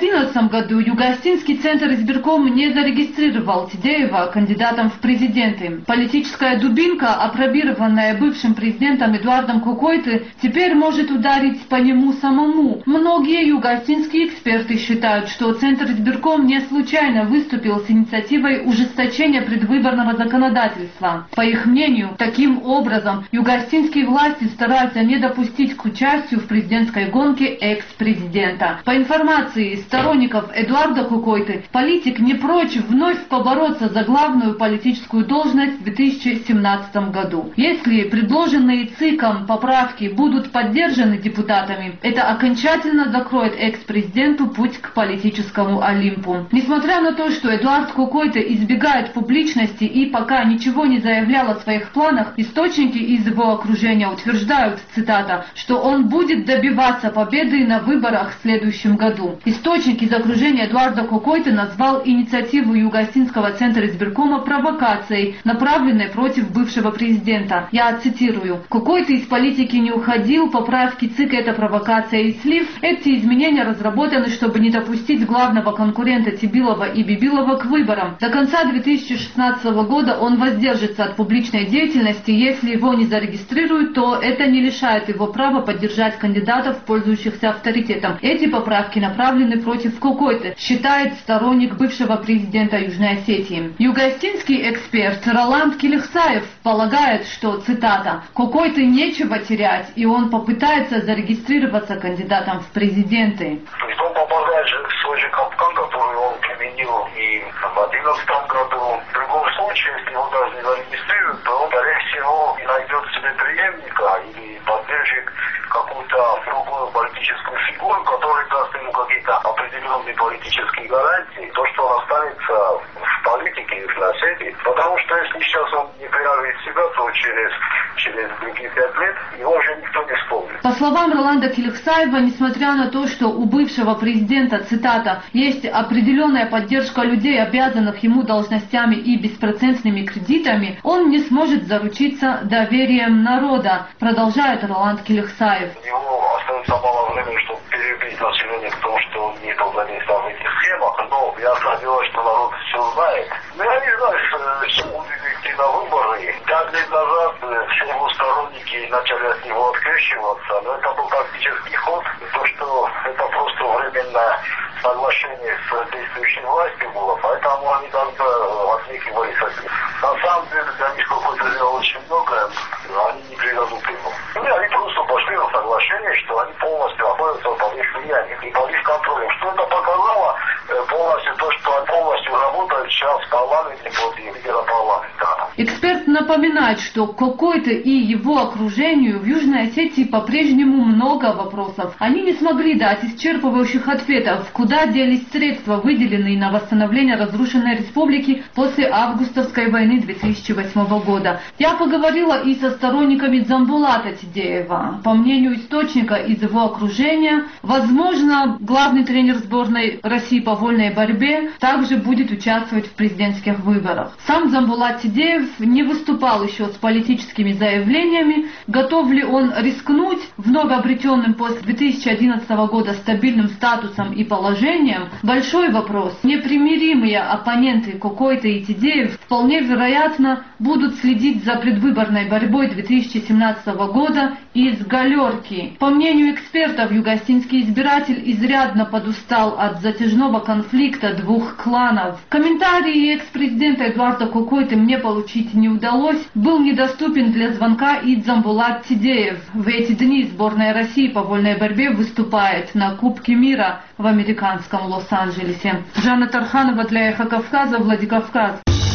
одиннадцатом году Юго-Осетинский центр избирком не зарегистрировал Тидеева кандидатом в президенты. Политическая дубинка, опробированная бывшим президентом Эдуардом Кокойты, теперь может ударить по нему самому. Многие юго-осетинские эксперты считают, что центр избирком не случайно выступил с инициативой ужесточения предвыборного законодательства. По их мнению, таким образом юго-осетинские власти стараются не допустить к участию в президентской гонке экс-президента. По информации сторонников Эдуарда Кокойты, политик не прочь вновь побороться за главную политическую должность в две тысячи семнадцатом году. Если предложенные ЦИКом поправки будут поддержаны депутатами, это окончательно закроет экс-президенту путь к политическому Олимпу. Несмотря на то, что Эдуард Кокойта избегает публичности и пока ничего не заявлял о своих планах, источники из его окружения утверждают, цитата, что он будет добиваться победы на выборах в следующем году. Источник из окружения Эдуарда Кокойты назвал инициативу Юго-Осетинского центра избиркома провокацией, направленной против бывшего президента. Я цитирую. «Кокойта из политики не уходил, поправки ЦИКа — это провокация и слив. Эти изменения разработаны, чтобы не допустить главного конкурента Тибилова и Бибилова к выборам. До конца две тысячи шестнадцатого года он воздержится от публичной деятельности. Если его не зарегистрируют, то это не лишает его права поддержать кандидатов, пользующихся авторитетом. Эти поправки направлены против Кокойты», считает сторонник бывшего президента Южной Осетии. Юго-осетинский эксперт Роланд Келихсаев полагает, что, цитата, «Кокойты нечего терять, и он попытается зарегистрироваться кандидатом в президенты». То есть он попадает же в свой же капкан, который он применил и в одиннадцатом году. В другом случае, если его даже не зарегистрируют, то он, скорее всего, найдет себе преемника или поддержит какую-то другую политическую фигуру, которая даст ему какие-то определенные политические гарантии, то, что он останется в политике Южной Осетии. Потому что если сейчас он не проявит себя, то через, через другие пять лет его уже никто не вспомнит. По словам Роланда Келихсаева, несмотря на то, что у бывшего президента, цитата, есть определенная поддержка людей, обязанных ему должностями и беспроцентными кредитами, он не сможет заручиться доверием народа, продолжает Роланд Келихсаев. У него остается мало времени, чтобы перебить население в том, что он не был задействован в этих схемах, но я надеюсь, что народ все знает. Но я не знаю, что будет идти на выборы. Пять лет назад все его сторонники начали от него открещиваться, но это был тактический ход. То, что это просто временное соглашение с действующей властью было, поэтому они как-то отнекивались от них. На самом деле для них какой-то сделал очень многое, они не придадут ему. И они просто пошли на соглашение, что они полностью находятся под их влиянием и под их контролем. Что это показало полностью то, что они полностью работают сейчас в парламенте против лидера парламента. Эксперт напоминает, что Кокойта и его окружению в Южной Осетии по-прежнему много вопросов. Они не смогли дать исчерпывающих ответов, куда делись средства, выделенные на восстановление разрушенной республики после августовской войны две тысячи восьмого года. Я поговорила и со сторонниками Дзамбулата Тидеева. По мнению источника из его окружения, возможно, главный тренер сборной России по вольной борьбе также будет участвовать в президентских выборах. Сам Дзамбулат Тидеев не выступал еще с политическими заявлениями. Готов ли он рискнуть вновь обретенным после две тысячи одиннадцатого года стабильным статусом и положением? Большой вопрос. Непримиримые оппоненты Кокойта и Тидеев вполне вероятно будут следить за предвыборной борьбой две тысячи семнадцатого года из галерки. По мнению экспертов, юго-осетинский избиратель изрядно подустал от затяжного конфликта двух кланов. Комментарии экс-президента Эдуарда Кокойты мне получить не удалось. Был недоступен для звонка и Дзамбулат Тидеев. В эти дни сборная России по вольной борьбе выступает на Кубке мира в американском Лос-Анджелесе. Жанна Тарханова для Эхо Кавказа, Владикавказ.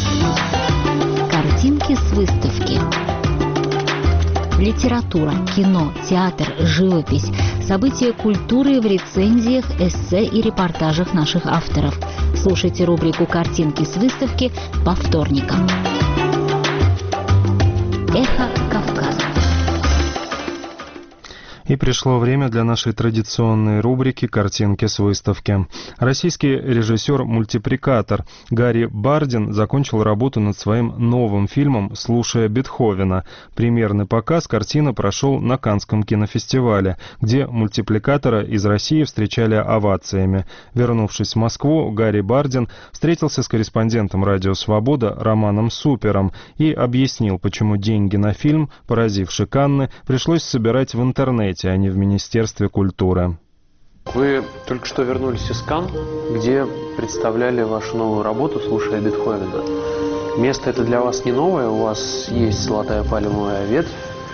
Картинки с выставки. Литература, кино, театр, живопись, события культуры в рецензиях, эссе и репортажах наших авторов. Слушайте рубрику «Картинки с выставки» по вторникам. Эхо Кавказа. И пришло время для нашей традиционной рубрики «Картинки с выставки». Российский режиссер-мультипликатор Гарри Бардин закончил работу над своим новым фильмом «Слушая Бетховена». Премьерный показ картины прошел на Каннском кинофестивале, где мультипликатора из России встречали овациями. Вернувшись в Москву, Гарри Бардин встретился с корреспондентом «Радио Свобода» Романом Супером и объяснил, почему деньги на фильм, поразивший Канны, пришлось собирать в интернете, а не в Министерстве культуры. Вы только что вернулись из Канн, где представляли вашу новую работу «Слушая Бетховена». Место это для вас не новое, у вас есть золотая пальмовая ветвь.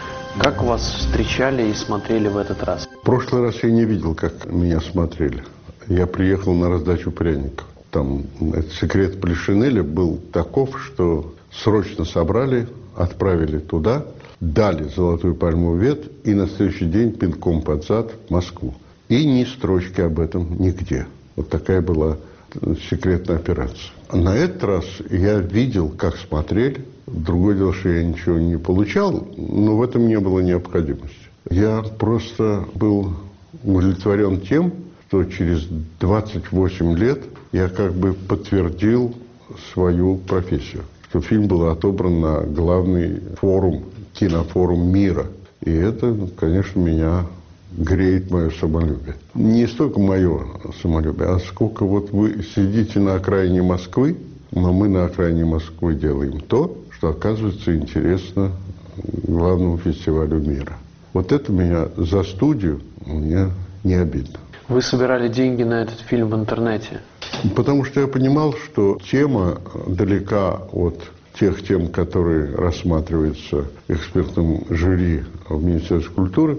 Как вас встречали и смотрели в этот раз? В прошлый раз я не видел, как меня смотрели. Я приехал на раздачу пряников. Там этот секрет Полишинеля был таков, что срочно собрали, отправили туда, дали золотую пальмовую ветвь и на следующий день пинком под зад в Москву. И ни строчки об этом нигде. Вот такая была секретная операция. На этот раз я видел, как смотрели. Другое дело, что я ничего не получал, но в этом не было необходимости. Я просто был удовлетворен тем, что через двадцать восемь лет я как бы подтвердил свою профессию. Что фильм был отобран на главный форум, кинофорум мира. И это, конечно, меня греет мое самолюбие. Не столько мое самолюбие, а сколько вот вы сидите на окраине Москвы, но мы на окраине Москвы делаем то, что оказывается интересно главному фестивалю мира. Вот это меня за студию мне не обидно. Вы собирали деньги на этот фильм в интернете? Потому что я понимал, что тема далека от тех тем, которые рассматриваются экспертным жюри в Министерстве культуры.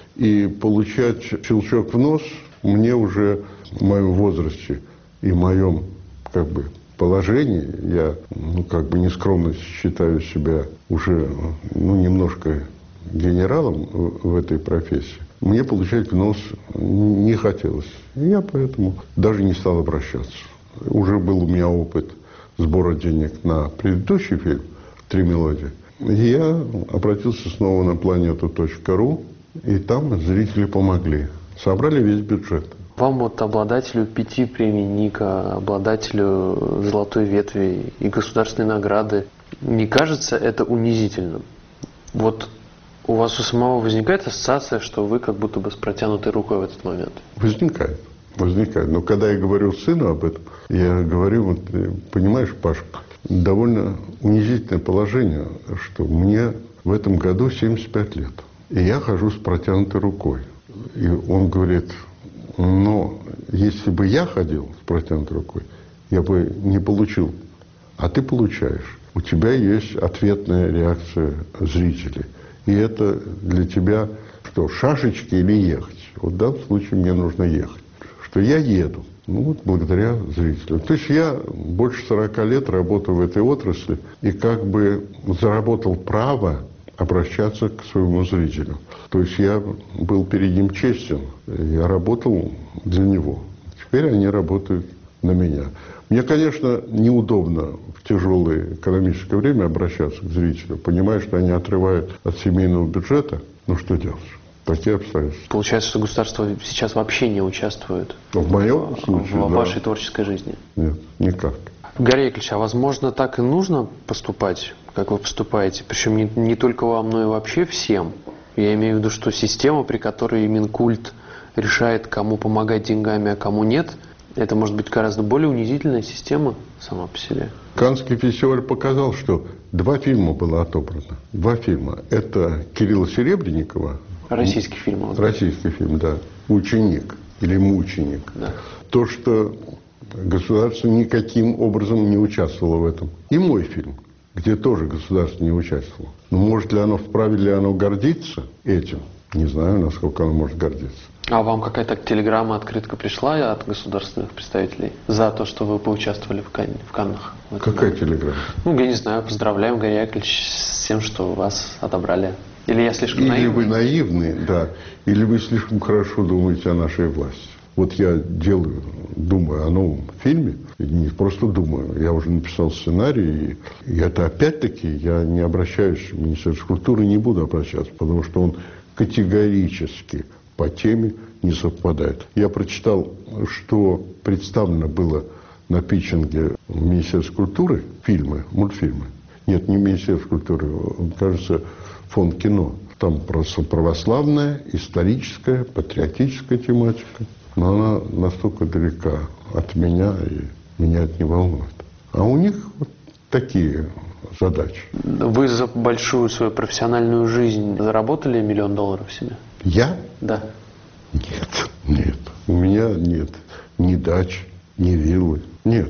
И получать щелчок в нос мне уже в моем возрасте и в моем как бы положении, я ну, как бы нескромно считаю себя уже ну, немножко генералом в, в этой профессии, мне получать в нос не хотелось. И я поэтому даже не стал обращаться. Уже был у меня опыт сбора денег на предыдущий фильм «Три мелодии». И я обратился снова на планету точка ру, и там зрители помогли. Собрали весь бюджет. Вам, вот обладателю пяти премий Ника, обладателю золотой ветви и государственной награды, не кажется это унизительным? Вот у вас у самого возникает ассоциация, что вы как будто бы с протянутой рукой в этот момент? Возникает. Возникает. Но когда я говорю сыну об этом, я говорю, вот, понимаешь, Паш, довольно унизительное положение, что мне в этом году семьдесят пять лет. И я хожу с протянутой рукой. И он говорит, но если бы я ходил с протянутой рукой, я бы не получил. А ты получаешь. У тебя есть ответная реакция зрителей. И это для тебя что, шашечки или ехать? Вот в данном случае мне нужно ехать. Что я еду. Ну вот благодаря зрителям. То есть я больше сорока лет работаю в этой отрасли и как бы заработал право обращаться к своему зрителю. То есть я был перед ним честен. Я работал для него. Теперь они работают на меня. Мне, конечно, неудобно в тяжелое экономическое время обращаться к зрителю, понимая, что они отрывают от семейного бюджета. Ну что делать? Такие обстоятельства. Получается, что государство сейчас вообще не участвует в моем случае, в да. вашей творческой жизни? Нет, никак. Гарри Яковлевич, а возможно, так и нужно поступать, как вы поступаете? Причем не, не только вам, но и вообще всем. Я имею в виду, что система, при которой Минкульт решает, кому помогать деньгами, а кому нет, это может быть гораздо более унизительная система сама по себе. Каннский фестиваль показал, что два фильма было отобрано. Два фильма. Это Кирилла Серебренникова. Российский фильм. Вот. Российский фильм, да. «Ученик» или «Мученик». Да. То, что государство никаким образом не участвовало в этом. И мой фильм, где тоже государство не участвовало. Но может ли оно, вправе ли оно гордиться этим? Не знаю, насколько оно может гордиться. А вам какая-то телеграмма, открытка пришла от государственных представителей за то, что вы поучаствовали в, Кан... в Каннах? В Какая году? телеграмма? Ну, я не знаю, поздравляем, Гарри Яковлевич, с тем, что вас отобрали. Или я слишком Или наивный? вы наивны, да, или вы слишком хорошо думаете о нашей власти. Вот я делаю, думаю о новом фильме, и не просто думаю, я уже написал сценарий, и, и это опять-таки я не обращаюсь в Министерство культуры, не буду обращаться, потому что он категорически по теме не совпадают. Я прочитал, что представлено было на питчинге Министерства культуры фильмы, мультфильмы. Нет, не Министерство культуры, кажется, фонд кино. Там просто православная, историческая, патриотическая тематика. Но она настолько далека от меня, и меня это не волнует. А у них вот такие задачи. Вы за большую свою профессиональную жизнь заработали миллион долларов себе? Я? Да. Нет, нет. У меня нет ни дач, ни виллы. Нет,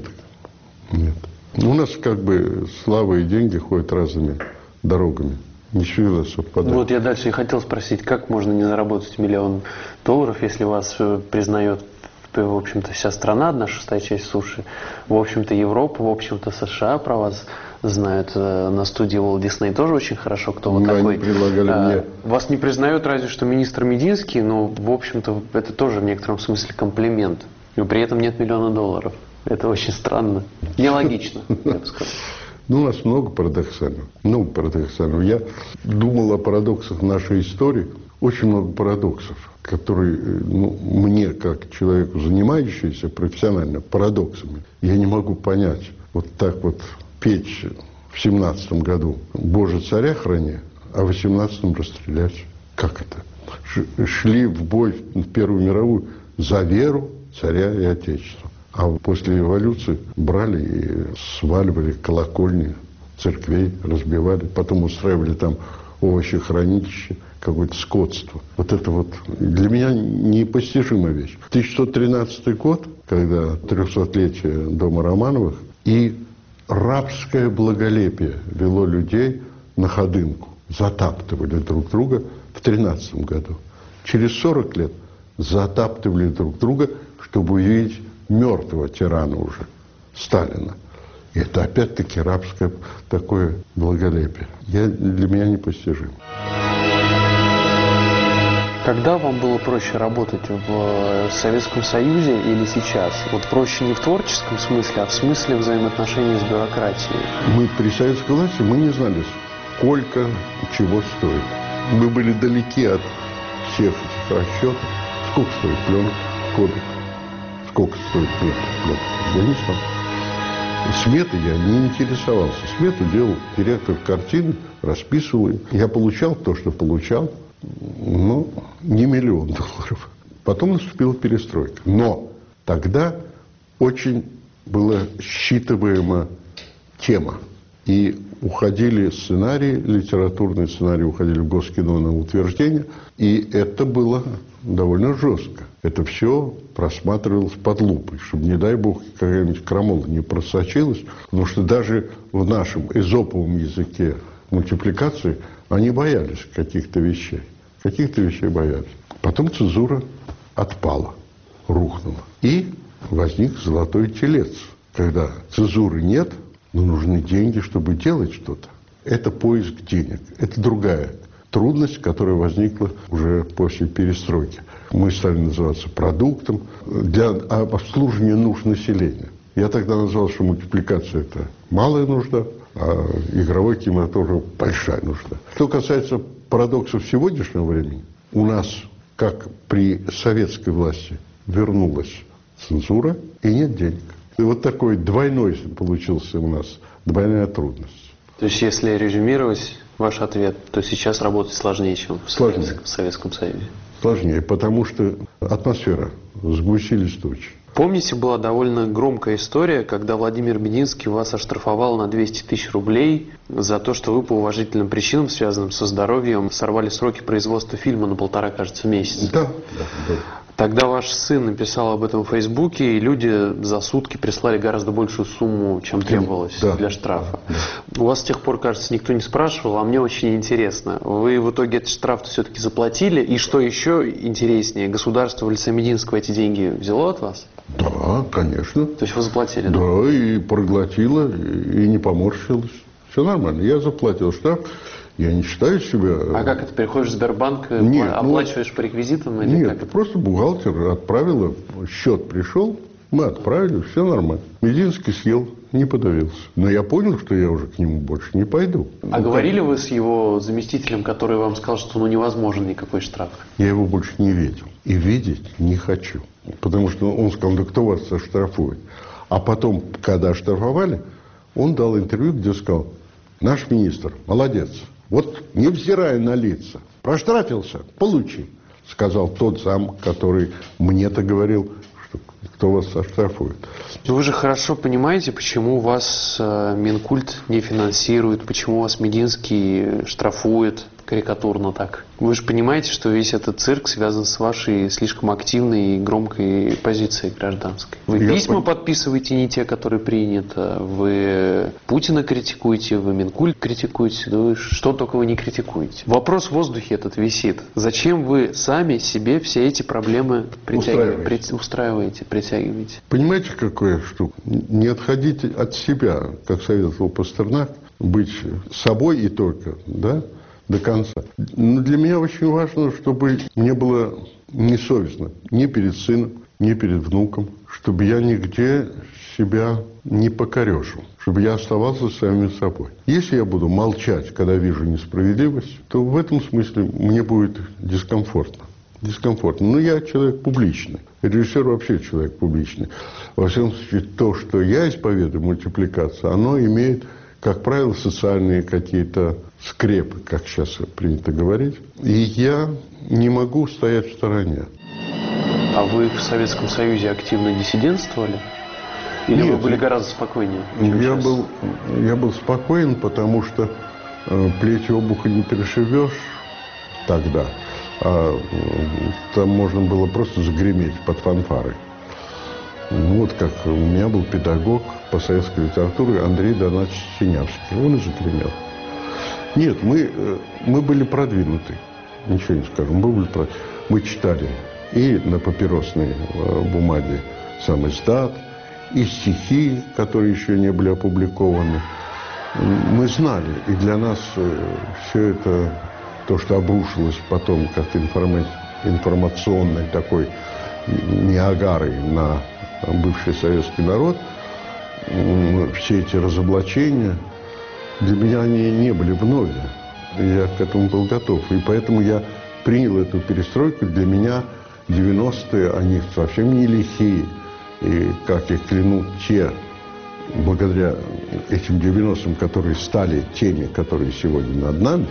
нет. У нас как бы слава и деньги ходят разными дорогами. Не всегда совпадает. Вот я дальше и хотел спросить, как можно не заработать миллион долларов, если вас признает, в общем-то, вся страна, одна шестая часть суши, в общем-то, Европа, в общем-то, США про вас знают. На студии Walt Disney тоже очень хорошо, кто вы такой. Предлагали а, мне... Вас не признают разве что министр Мединский, но, в общем-то, это тоже в некотором смысле комплимент. Но при этом нет миллиона долларов. Это очень странно. Нелогично, я бы сказал. Ну, у нас много парадоксального. Много парадоксального. Я думал о парадоксах нашей истории. Очень много парадоксов, которые, ну, мне, как человеку, занимающемуся профессионально парадоксами, я не могу понять. Вот так вот петь в семнадцатом году «Боже, царя храни», а в восемнадцатом расстрелять. Как это? Шли в бой в Первую мировую за веру царя и отечества. А после революции брали и сваливали колокольни церквей, разбивали. Потом устраивали там овощехранилище, какое-то скотство. Вот это вот для меня непостижимая вещь. тысяча сто тринадцатый год, когда трехсотлетие дома Романовых, и рабское благолепие вело людей на ходынку. Затаптывали друг друга в тринадцатом году. Через сорок лет затаптывали друг друга, чтобы увидеть мертвого тирана уже, Сталина. И это опять-таки рабское такое благолепие. Я, для меня непостижимо. Когда вам было проще работать в Советском Союзе или сейчас? Вот проще не в творческом смысле, а в смысле взаимоотношений с бюрократией. Мы при советской власти мы не знали, сколько чего стоит. Мы были далеки от всех этих расчетов. Сколько стоит пленка, кодек? Сколько стоит пленка? Я не знал. Сметы я не интересовался. Смету делал директор картины, расписывал ее. Я получал то, что получал, но не миллион долларов. Потом наступила перестройка. Но тогда очень была считываема тема. И уходили сценарии, литературные сценарии уходили в Госкино на утверждение. И это было довольно жестко. Это все просматривалось под лупой, чтобы, не дай бог, какая-нибудь крамола не просочилась. Потому что даже в нашем эзоповом языке мультипликации они боялись каких-то вещей. Каких-то вещей боялись. Потом цензура отпала, рухнула. И возник золотой телец. Когда цензуры нет, но нужны деньги, чтобы делать что-то. Это поиск денег. Это другая трудность, которая возникла уже после перестройки. Мы стали называться продуктом для обслуживания нужд населения. Я тогда назвал, что мультипликация – это малая нужда, а игровой кинематограф – большая нужда. Что касается парадоксов сегодняшнего времени, у нас, как при советской власти, вернулась цензура и нет денег. И вот такой двойной получился у нас, двойная трудность. То есть, если резюмировать ваш ответ, то сейчас работать сложнее, чем в сложнее. Советском, в Советском Союзе? Сложнее, потому что атмосфера, сгустились тучи. Помните, была довольно громкая история, когда Владимир Мединский вас оштрафовал на двести тысяч рублей за то, что вы по уважительным причинам, связанным со здоровьем, сорвали сроки производства фильма на полтора, кажется, месяца. Да, да, да. Тогда ваш сын написал об этом в Фейсбуке, и люди за сутки прислали гораздо большую сумму, чем требовалось да. для штрафа. Да. У вас с тех пор, кажется, никто не спрашивал, а мне очень интересно. Вы в итоге этот штраф все-таки заплатили? И что еще интереснее, государство в лице Мединского эти деньги взяло от вас? Да, конечно. То есть вы заплатили? Да, да, и проглотило, и не поморщилось. Все нормально. Я заплатил штраф. Я не считаю себя... А как это? Переходишь в Сбербанк, нет, оплачиваешь ну, по реквизитам? Или нет, как это? Просто бухгалтер отправила, счет пришел, мы отправили, все нормально. Мединский съел не подавился. Но я понял, что я уже к нему больше не пойду. А ну, говорили как... вы с его заместителем, который вам сказал, что ну невозможен никакой штраф? Я его больше не видел. И видеть не хочу. Потому что он сказал, да кто вас оштрафует? А потом, когда оштрафовали, он дал интервью, где сказал, наш министр, молодец. Вот невзирая на лица, проштрафился, получи. Сказал тот зам, который мне-то говорил, что кто вас оштрафует. Вы же хорошо понимаете, почему вас э, Минкульт не финансирует, почему вас Мединский штрафует карикатурно так. Вы же понимаете, что весь этот цирк связан с вашей слишком активной и громкой позицией гражданской. Вы Я письма пон... подписываете не те, которые приняты, вы Путина критикуете, вы Минкульт критикуете, да вы что только вы не критикуете. Вопрос в воздухе этот висит. Зачем вы сами себе все эти проблемы притягиваете, устраиваете, устраиваете, притягиваете? Понимаете, какая штука? Не отходите от себя, как советовал Пастернак, быть собой и только, да? До конца. Но для меня очень важно, чтобы мне было несовестно ни перед сыном, ни перед внуком, чтобы я нигде себя не покорежил, чтобы я оставался самим собой. Если я буду молчать, когда вижу несправедливость, то в этом смысле мне будет дискомфортно. Дискомфортно. Но я человек публичный. Режиссер вообще человек публичный. Во всяком случае, то, что я исповедую, мультипликация, оно имеет, как правило, социальные какие-то скрепы, как сейчас принято говорить. И я не могу стоять в стороне. А вы в Советском Союзе активно диссидентствовали? Или Нет, вы были гораздо спокойнее? Я был, я был спокоен, потому что э, плеть обуха не перешивешь тогда. А э, там можно было просто загреметь под фанфары. Ну, вот как у меня был педагог по советской литературе Андрей Донатович Синявский. Он и загремел. Нет, мы, мы были продвинуты. Ничего не скажу. Мы, были продвинуты. Мы читали и на папиросной бумаге сам издат, и стихи, которые еще не были опубликованы. Мы знали, и для нас все это, то, что обрушилось потом как информа- информационной такой Ниагарой на бывший советский народ, все эти разоблачения, для меня они не были вновь. Я к этому был готов. И поэтому я принял эту перестройку. Для меня девяностые, они совсем не лихие. И, как их клянут те, благодаря этим девяностым, которые стали теми, которые сегодня над нами,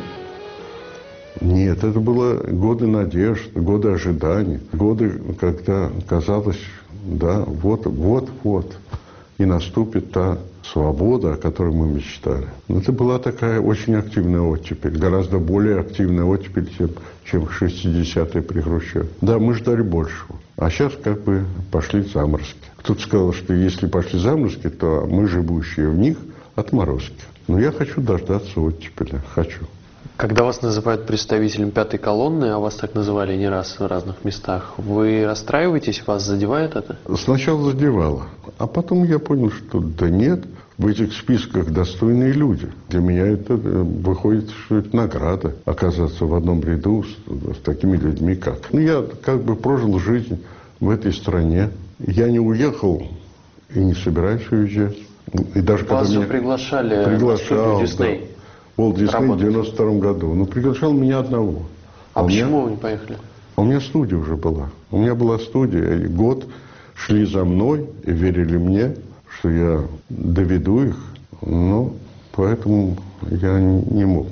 нет, это было годы надежд, годы ожиданий, годы, когда казалось, да, вот, вот, вот, и наступит та свобода, о которой мы мечтали. Это была такая очень активная оттепель, гораздо более активная оттепель, чем, чем в шестидесятые при Хрущеве. Да, мы ждали большего. А сейчас как бы пошли заморозки. Кто-то сказал, что если пошли заморозки, то мы, живущие в них, отморозки. Но я хочу дождаться оттепели, хочу. Когда вас называют представителем пятой колонны, а вас так называли не раз в разных местах, вы расстраиваетесь, вас задевает это? Сначала задевало, а потом я понял, что да нет, в этих списках достойные люди. Для меня это выходит, что это награда, оказаться в одном ряду с, с такими людьми, как. Ну, я как бы прожил жизнь в этой стране. Я не уехал и не собираюсь уезжать. И даже вас когда же меня приглашали приглашал, в Дисней. Да. Уолт Дисней в девяносто втором году. Но приглашал меня одного. А, а почему меня, вы не поехали? А у меня студия уже была. У меня была студия. И год шли за мной и верили мне, что я доведу их. Но поэтому я не мог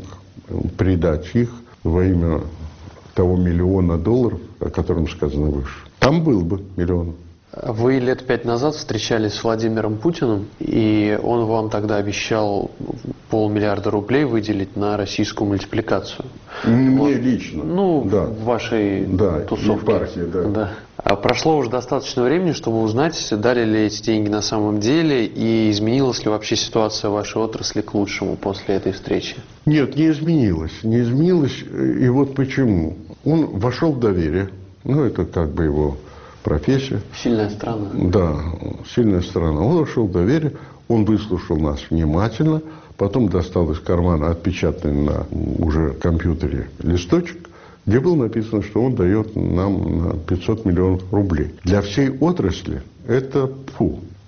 предать их во имя того миллиона долларов, о котором сказано выше. Там был бы миллион. Вы лет пять назад встречались с Владимиром Путиным, и он вам тогда обещал полмиллиарда рублей выделить на российскую мультипликацию. Мне вот. лично. Ну, да. в вашей да, тусовке. Партии, да. Да. А прошло уже достаточно времени, чтобы узнать, дали ли эти деньги на самом деле, и изменилась ли вообще ситуация в вашей отрасли к лучшему после этой встречи? Нет, не изменилась. Не изменилась, и вот почему. Он вошел в доверие, ну, это как бы его профессия. Сильная страна. Да, сильная страна. Он вошел в доверие, он выслушал нас внимательно, потом достал из кармана отпечатанный на уже компьютере листочек, где было написано, что он дает нам на пятьсот миллионов рублей. Для всей отрасли это фу.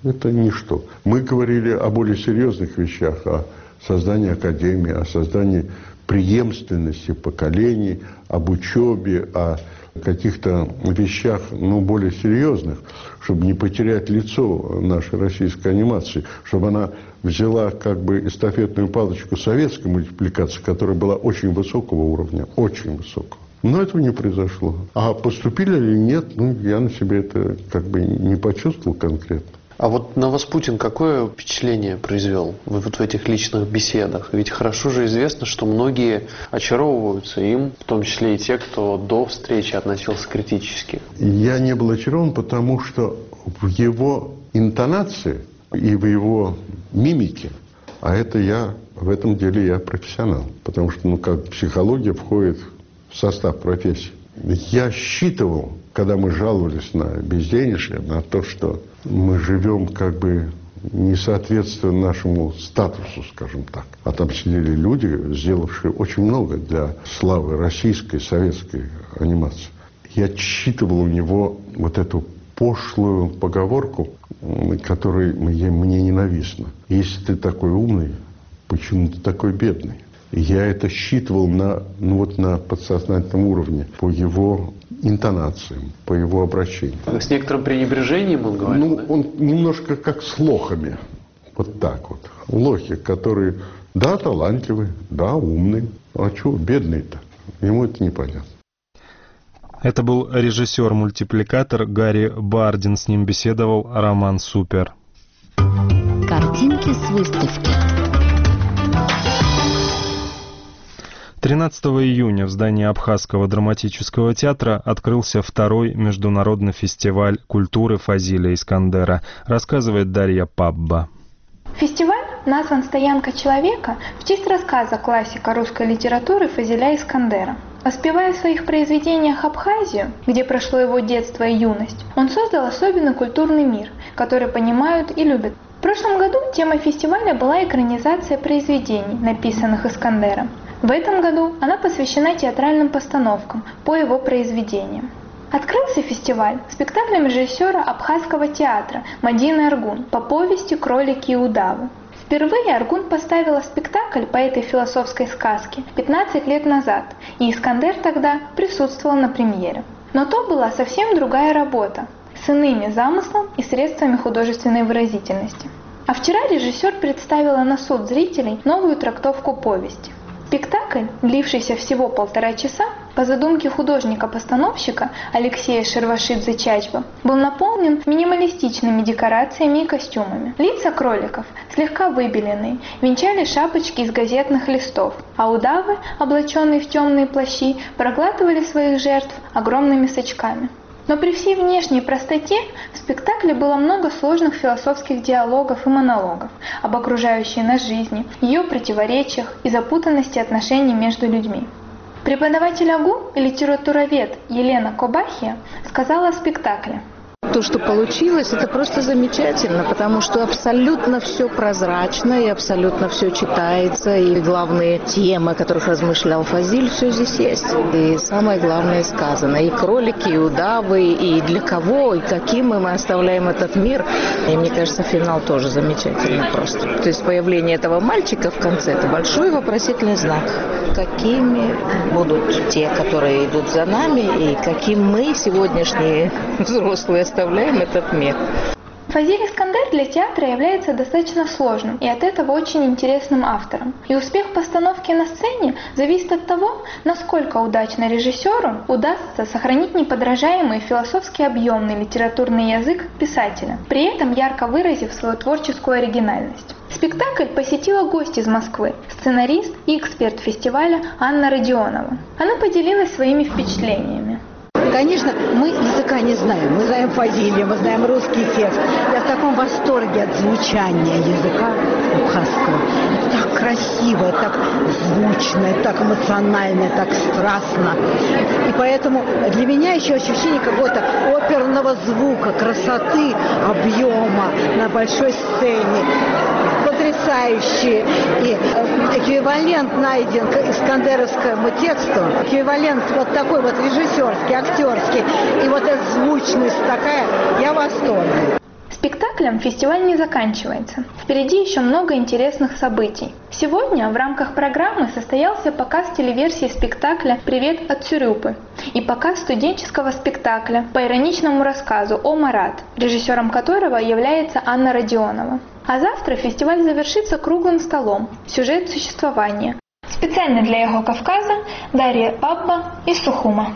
Это ничто. Мы говорили о более серьезных вещах, о создании академии, о создании преемственности поколений, об учебе, о каких-то вещах, ну, более серьезных, чтобы не потерять лицо нашей российской анимации, чтобы она взяла как бы эстафетную палочку советской мультипликации, которая была очень высокого уровня, очень высокого. Но этого не произошло. А поступили или нет, ну, я на себе это как бы не почувствовал конкретно. А вот на вас Путин какое впечатление произвел вот в этих личных беседах? Ведь хорошо же известно, что многие очаровываются им, в том числе и те, кто до встречи относился критически. Я не был очарован, потому что в его интонации и в его мимике, а это я, в этом деле я профессионал, потому что, ну, как психология входит в состав профессии. Я считывал, когда мы жаловались на безденежье, на то, что мы живем как бы не соответствуя нашему статусу, скажем так. А там сидели люди, сделавшие очень много для славы российской, советской анимации. Я считывал у него вот эту пошлую поговорку, которая мне ненавистна. Если ты такой умный, почему ты такой бедный? Я это считывал на, ну вот на подсознательном уровне, по его интонациям, по его обращению. С некоторым пренебрежением он говорил, Ну, да? он немножко как с лохами. Вот так вот. Лохи, которые, да, талантливые, да, умные. А чего бедный-то? Ему это непонятно. Это был режиссер-мультипликатор Гарри Бардин. С ним беседовал Роман Супер. Картинки с выставки. тринадцатого июня в здании Абхазского драматического театра открылся второй международный фестиваль культуры Фазиля Искандера, рассказывает Дарья Пабба. Фестиваль назван «Стоянка человека» в честь рассказа классика русской литературы Фазиля Искандера. Воспевая в своих произведениях Абхазию, где прошло его детство и юность, он создал особенный культурный мир, который понимают и любят. В прошлом году темой фестиваля была экранизация произведений, написанных Искандером. В этом году она посвящена театральным постановкам по его произведениям. Открылся фестиваль спектаклем режиссера Абхазского театра Мадины Аргун по повести «Кролики и удавы». Впервые Аргун поставила спектакль по этой философской сказке пятнадцать лет назад, и Искандер тогда присутствовал на премьере. Но то была совсем другая работа, с иными замыслом и средствами художественной выразительности. А вчера режиссер представила на суд зрителей новую трактовку повести. Спектакль, длившийся всего полтора часа, по задумке художника-постановщика Алексея Шервашидзе-Чачба, был наполнен минималистичными декорациями и костюмами. Лица кроликов, слегка выбеленные, венчали шапочки из газетных листов, а удавы, облаченные в темные плащи, проглатывали своих жертв огромными сачками. Но при всей внешней простоте в спектакле было много сложных философских диалогов и монологов об окружающей нас жизни, ее противоречиях и запутанности отношений между людьми. Преподаватель АГУ и литературовед Елена Кобахия сказала о спектакле. То, что получилось, это просто замечательно, потому что абсолютно все прозрачно и абсолютно все читается, и главные темы, о которых размышлял Фазиль, все здесь есть. И самое главное сказано. И кролики, и удавы, и для кого, и каким мы оставляем этот мир. И мне кажется, финал тоже замечательный просто. То есть появление этого мальчика в конце – это большой вопросительный знак. Какими будут те, которые идут за нами, и каким мы, сегодняшние взрослые, оставляем этот мир. Фазиль Искандер для театра является достаточно сложным и от этого очень интересным автором. И успех постановки на сцене зависит от того, насколько удачно режиссеру удастся сохранить неподражаемый философски объемный литературный язык писателя, при этом ярко выразив свою творческую оригинальность. Спектакль посетила гость из Москвы, сценарист и эксперт фестиваля Анна Родионова. Она поделилась своими впечатлениями. Конечно, мы языка не знаем. Мы знаем Фазиля, мы знаем русский текст. Я в таком восторге от звучания языка абхазского. Это так красиво, так звучно, так эмоционально, так страстно. И поэтому для меня еще ощущение какого-то оперного звука, красоты, объема на большой сцене. Потрясающий. И эквивалент найден к искандеровскому тексту. Эквивалент вот такой вот режиссерский, актерский. И вот эта звучность такая, я в восторге. Спектаклем фестиваль не заканчивается. Впереди еще много интересных событий. Сегодня в рамках программы состоялся показ телеверсии спектакля «Привет от Цюрюпы» и показ студенческого спектакля по ироничному рассказу «О Марат», режиссером которого является Анна Родионова. А завтра фестиваль завершится круглым столом «Сюжет существования». Специально для «Эхо Кавказа» Дарья Бабба из Сухума.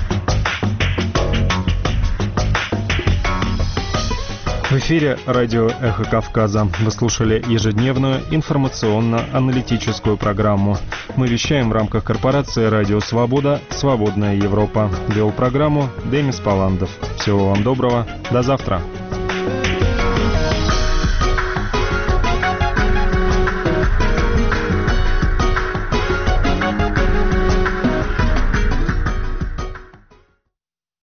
В эфире радио «Эхо Кавказа». Вы слушали ежедневную информационно-аналитическую программу. Мы вещаем в рамках корпорации «Радио Свобода. Свободная Европа». Вел программу Демис Паландов. Всего вам доброго. До завтра.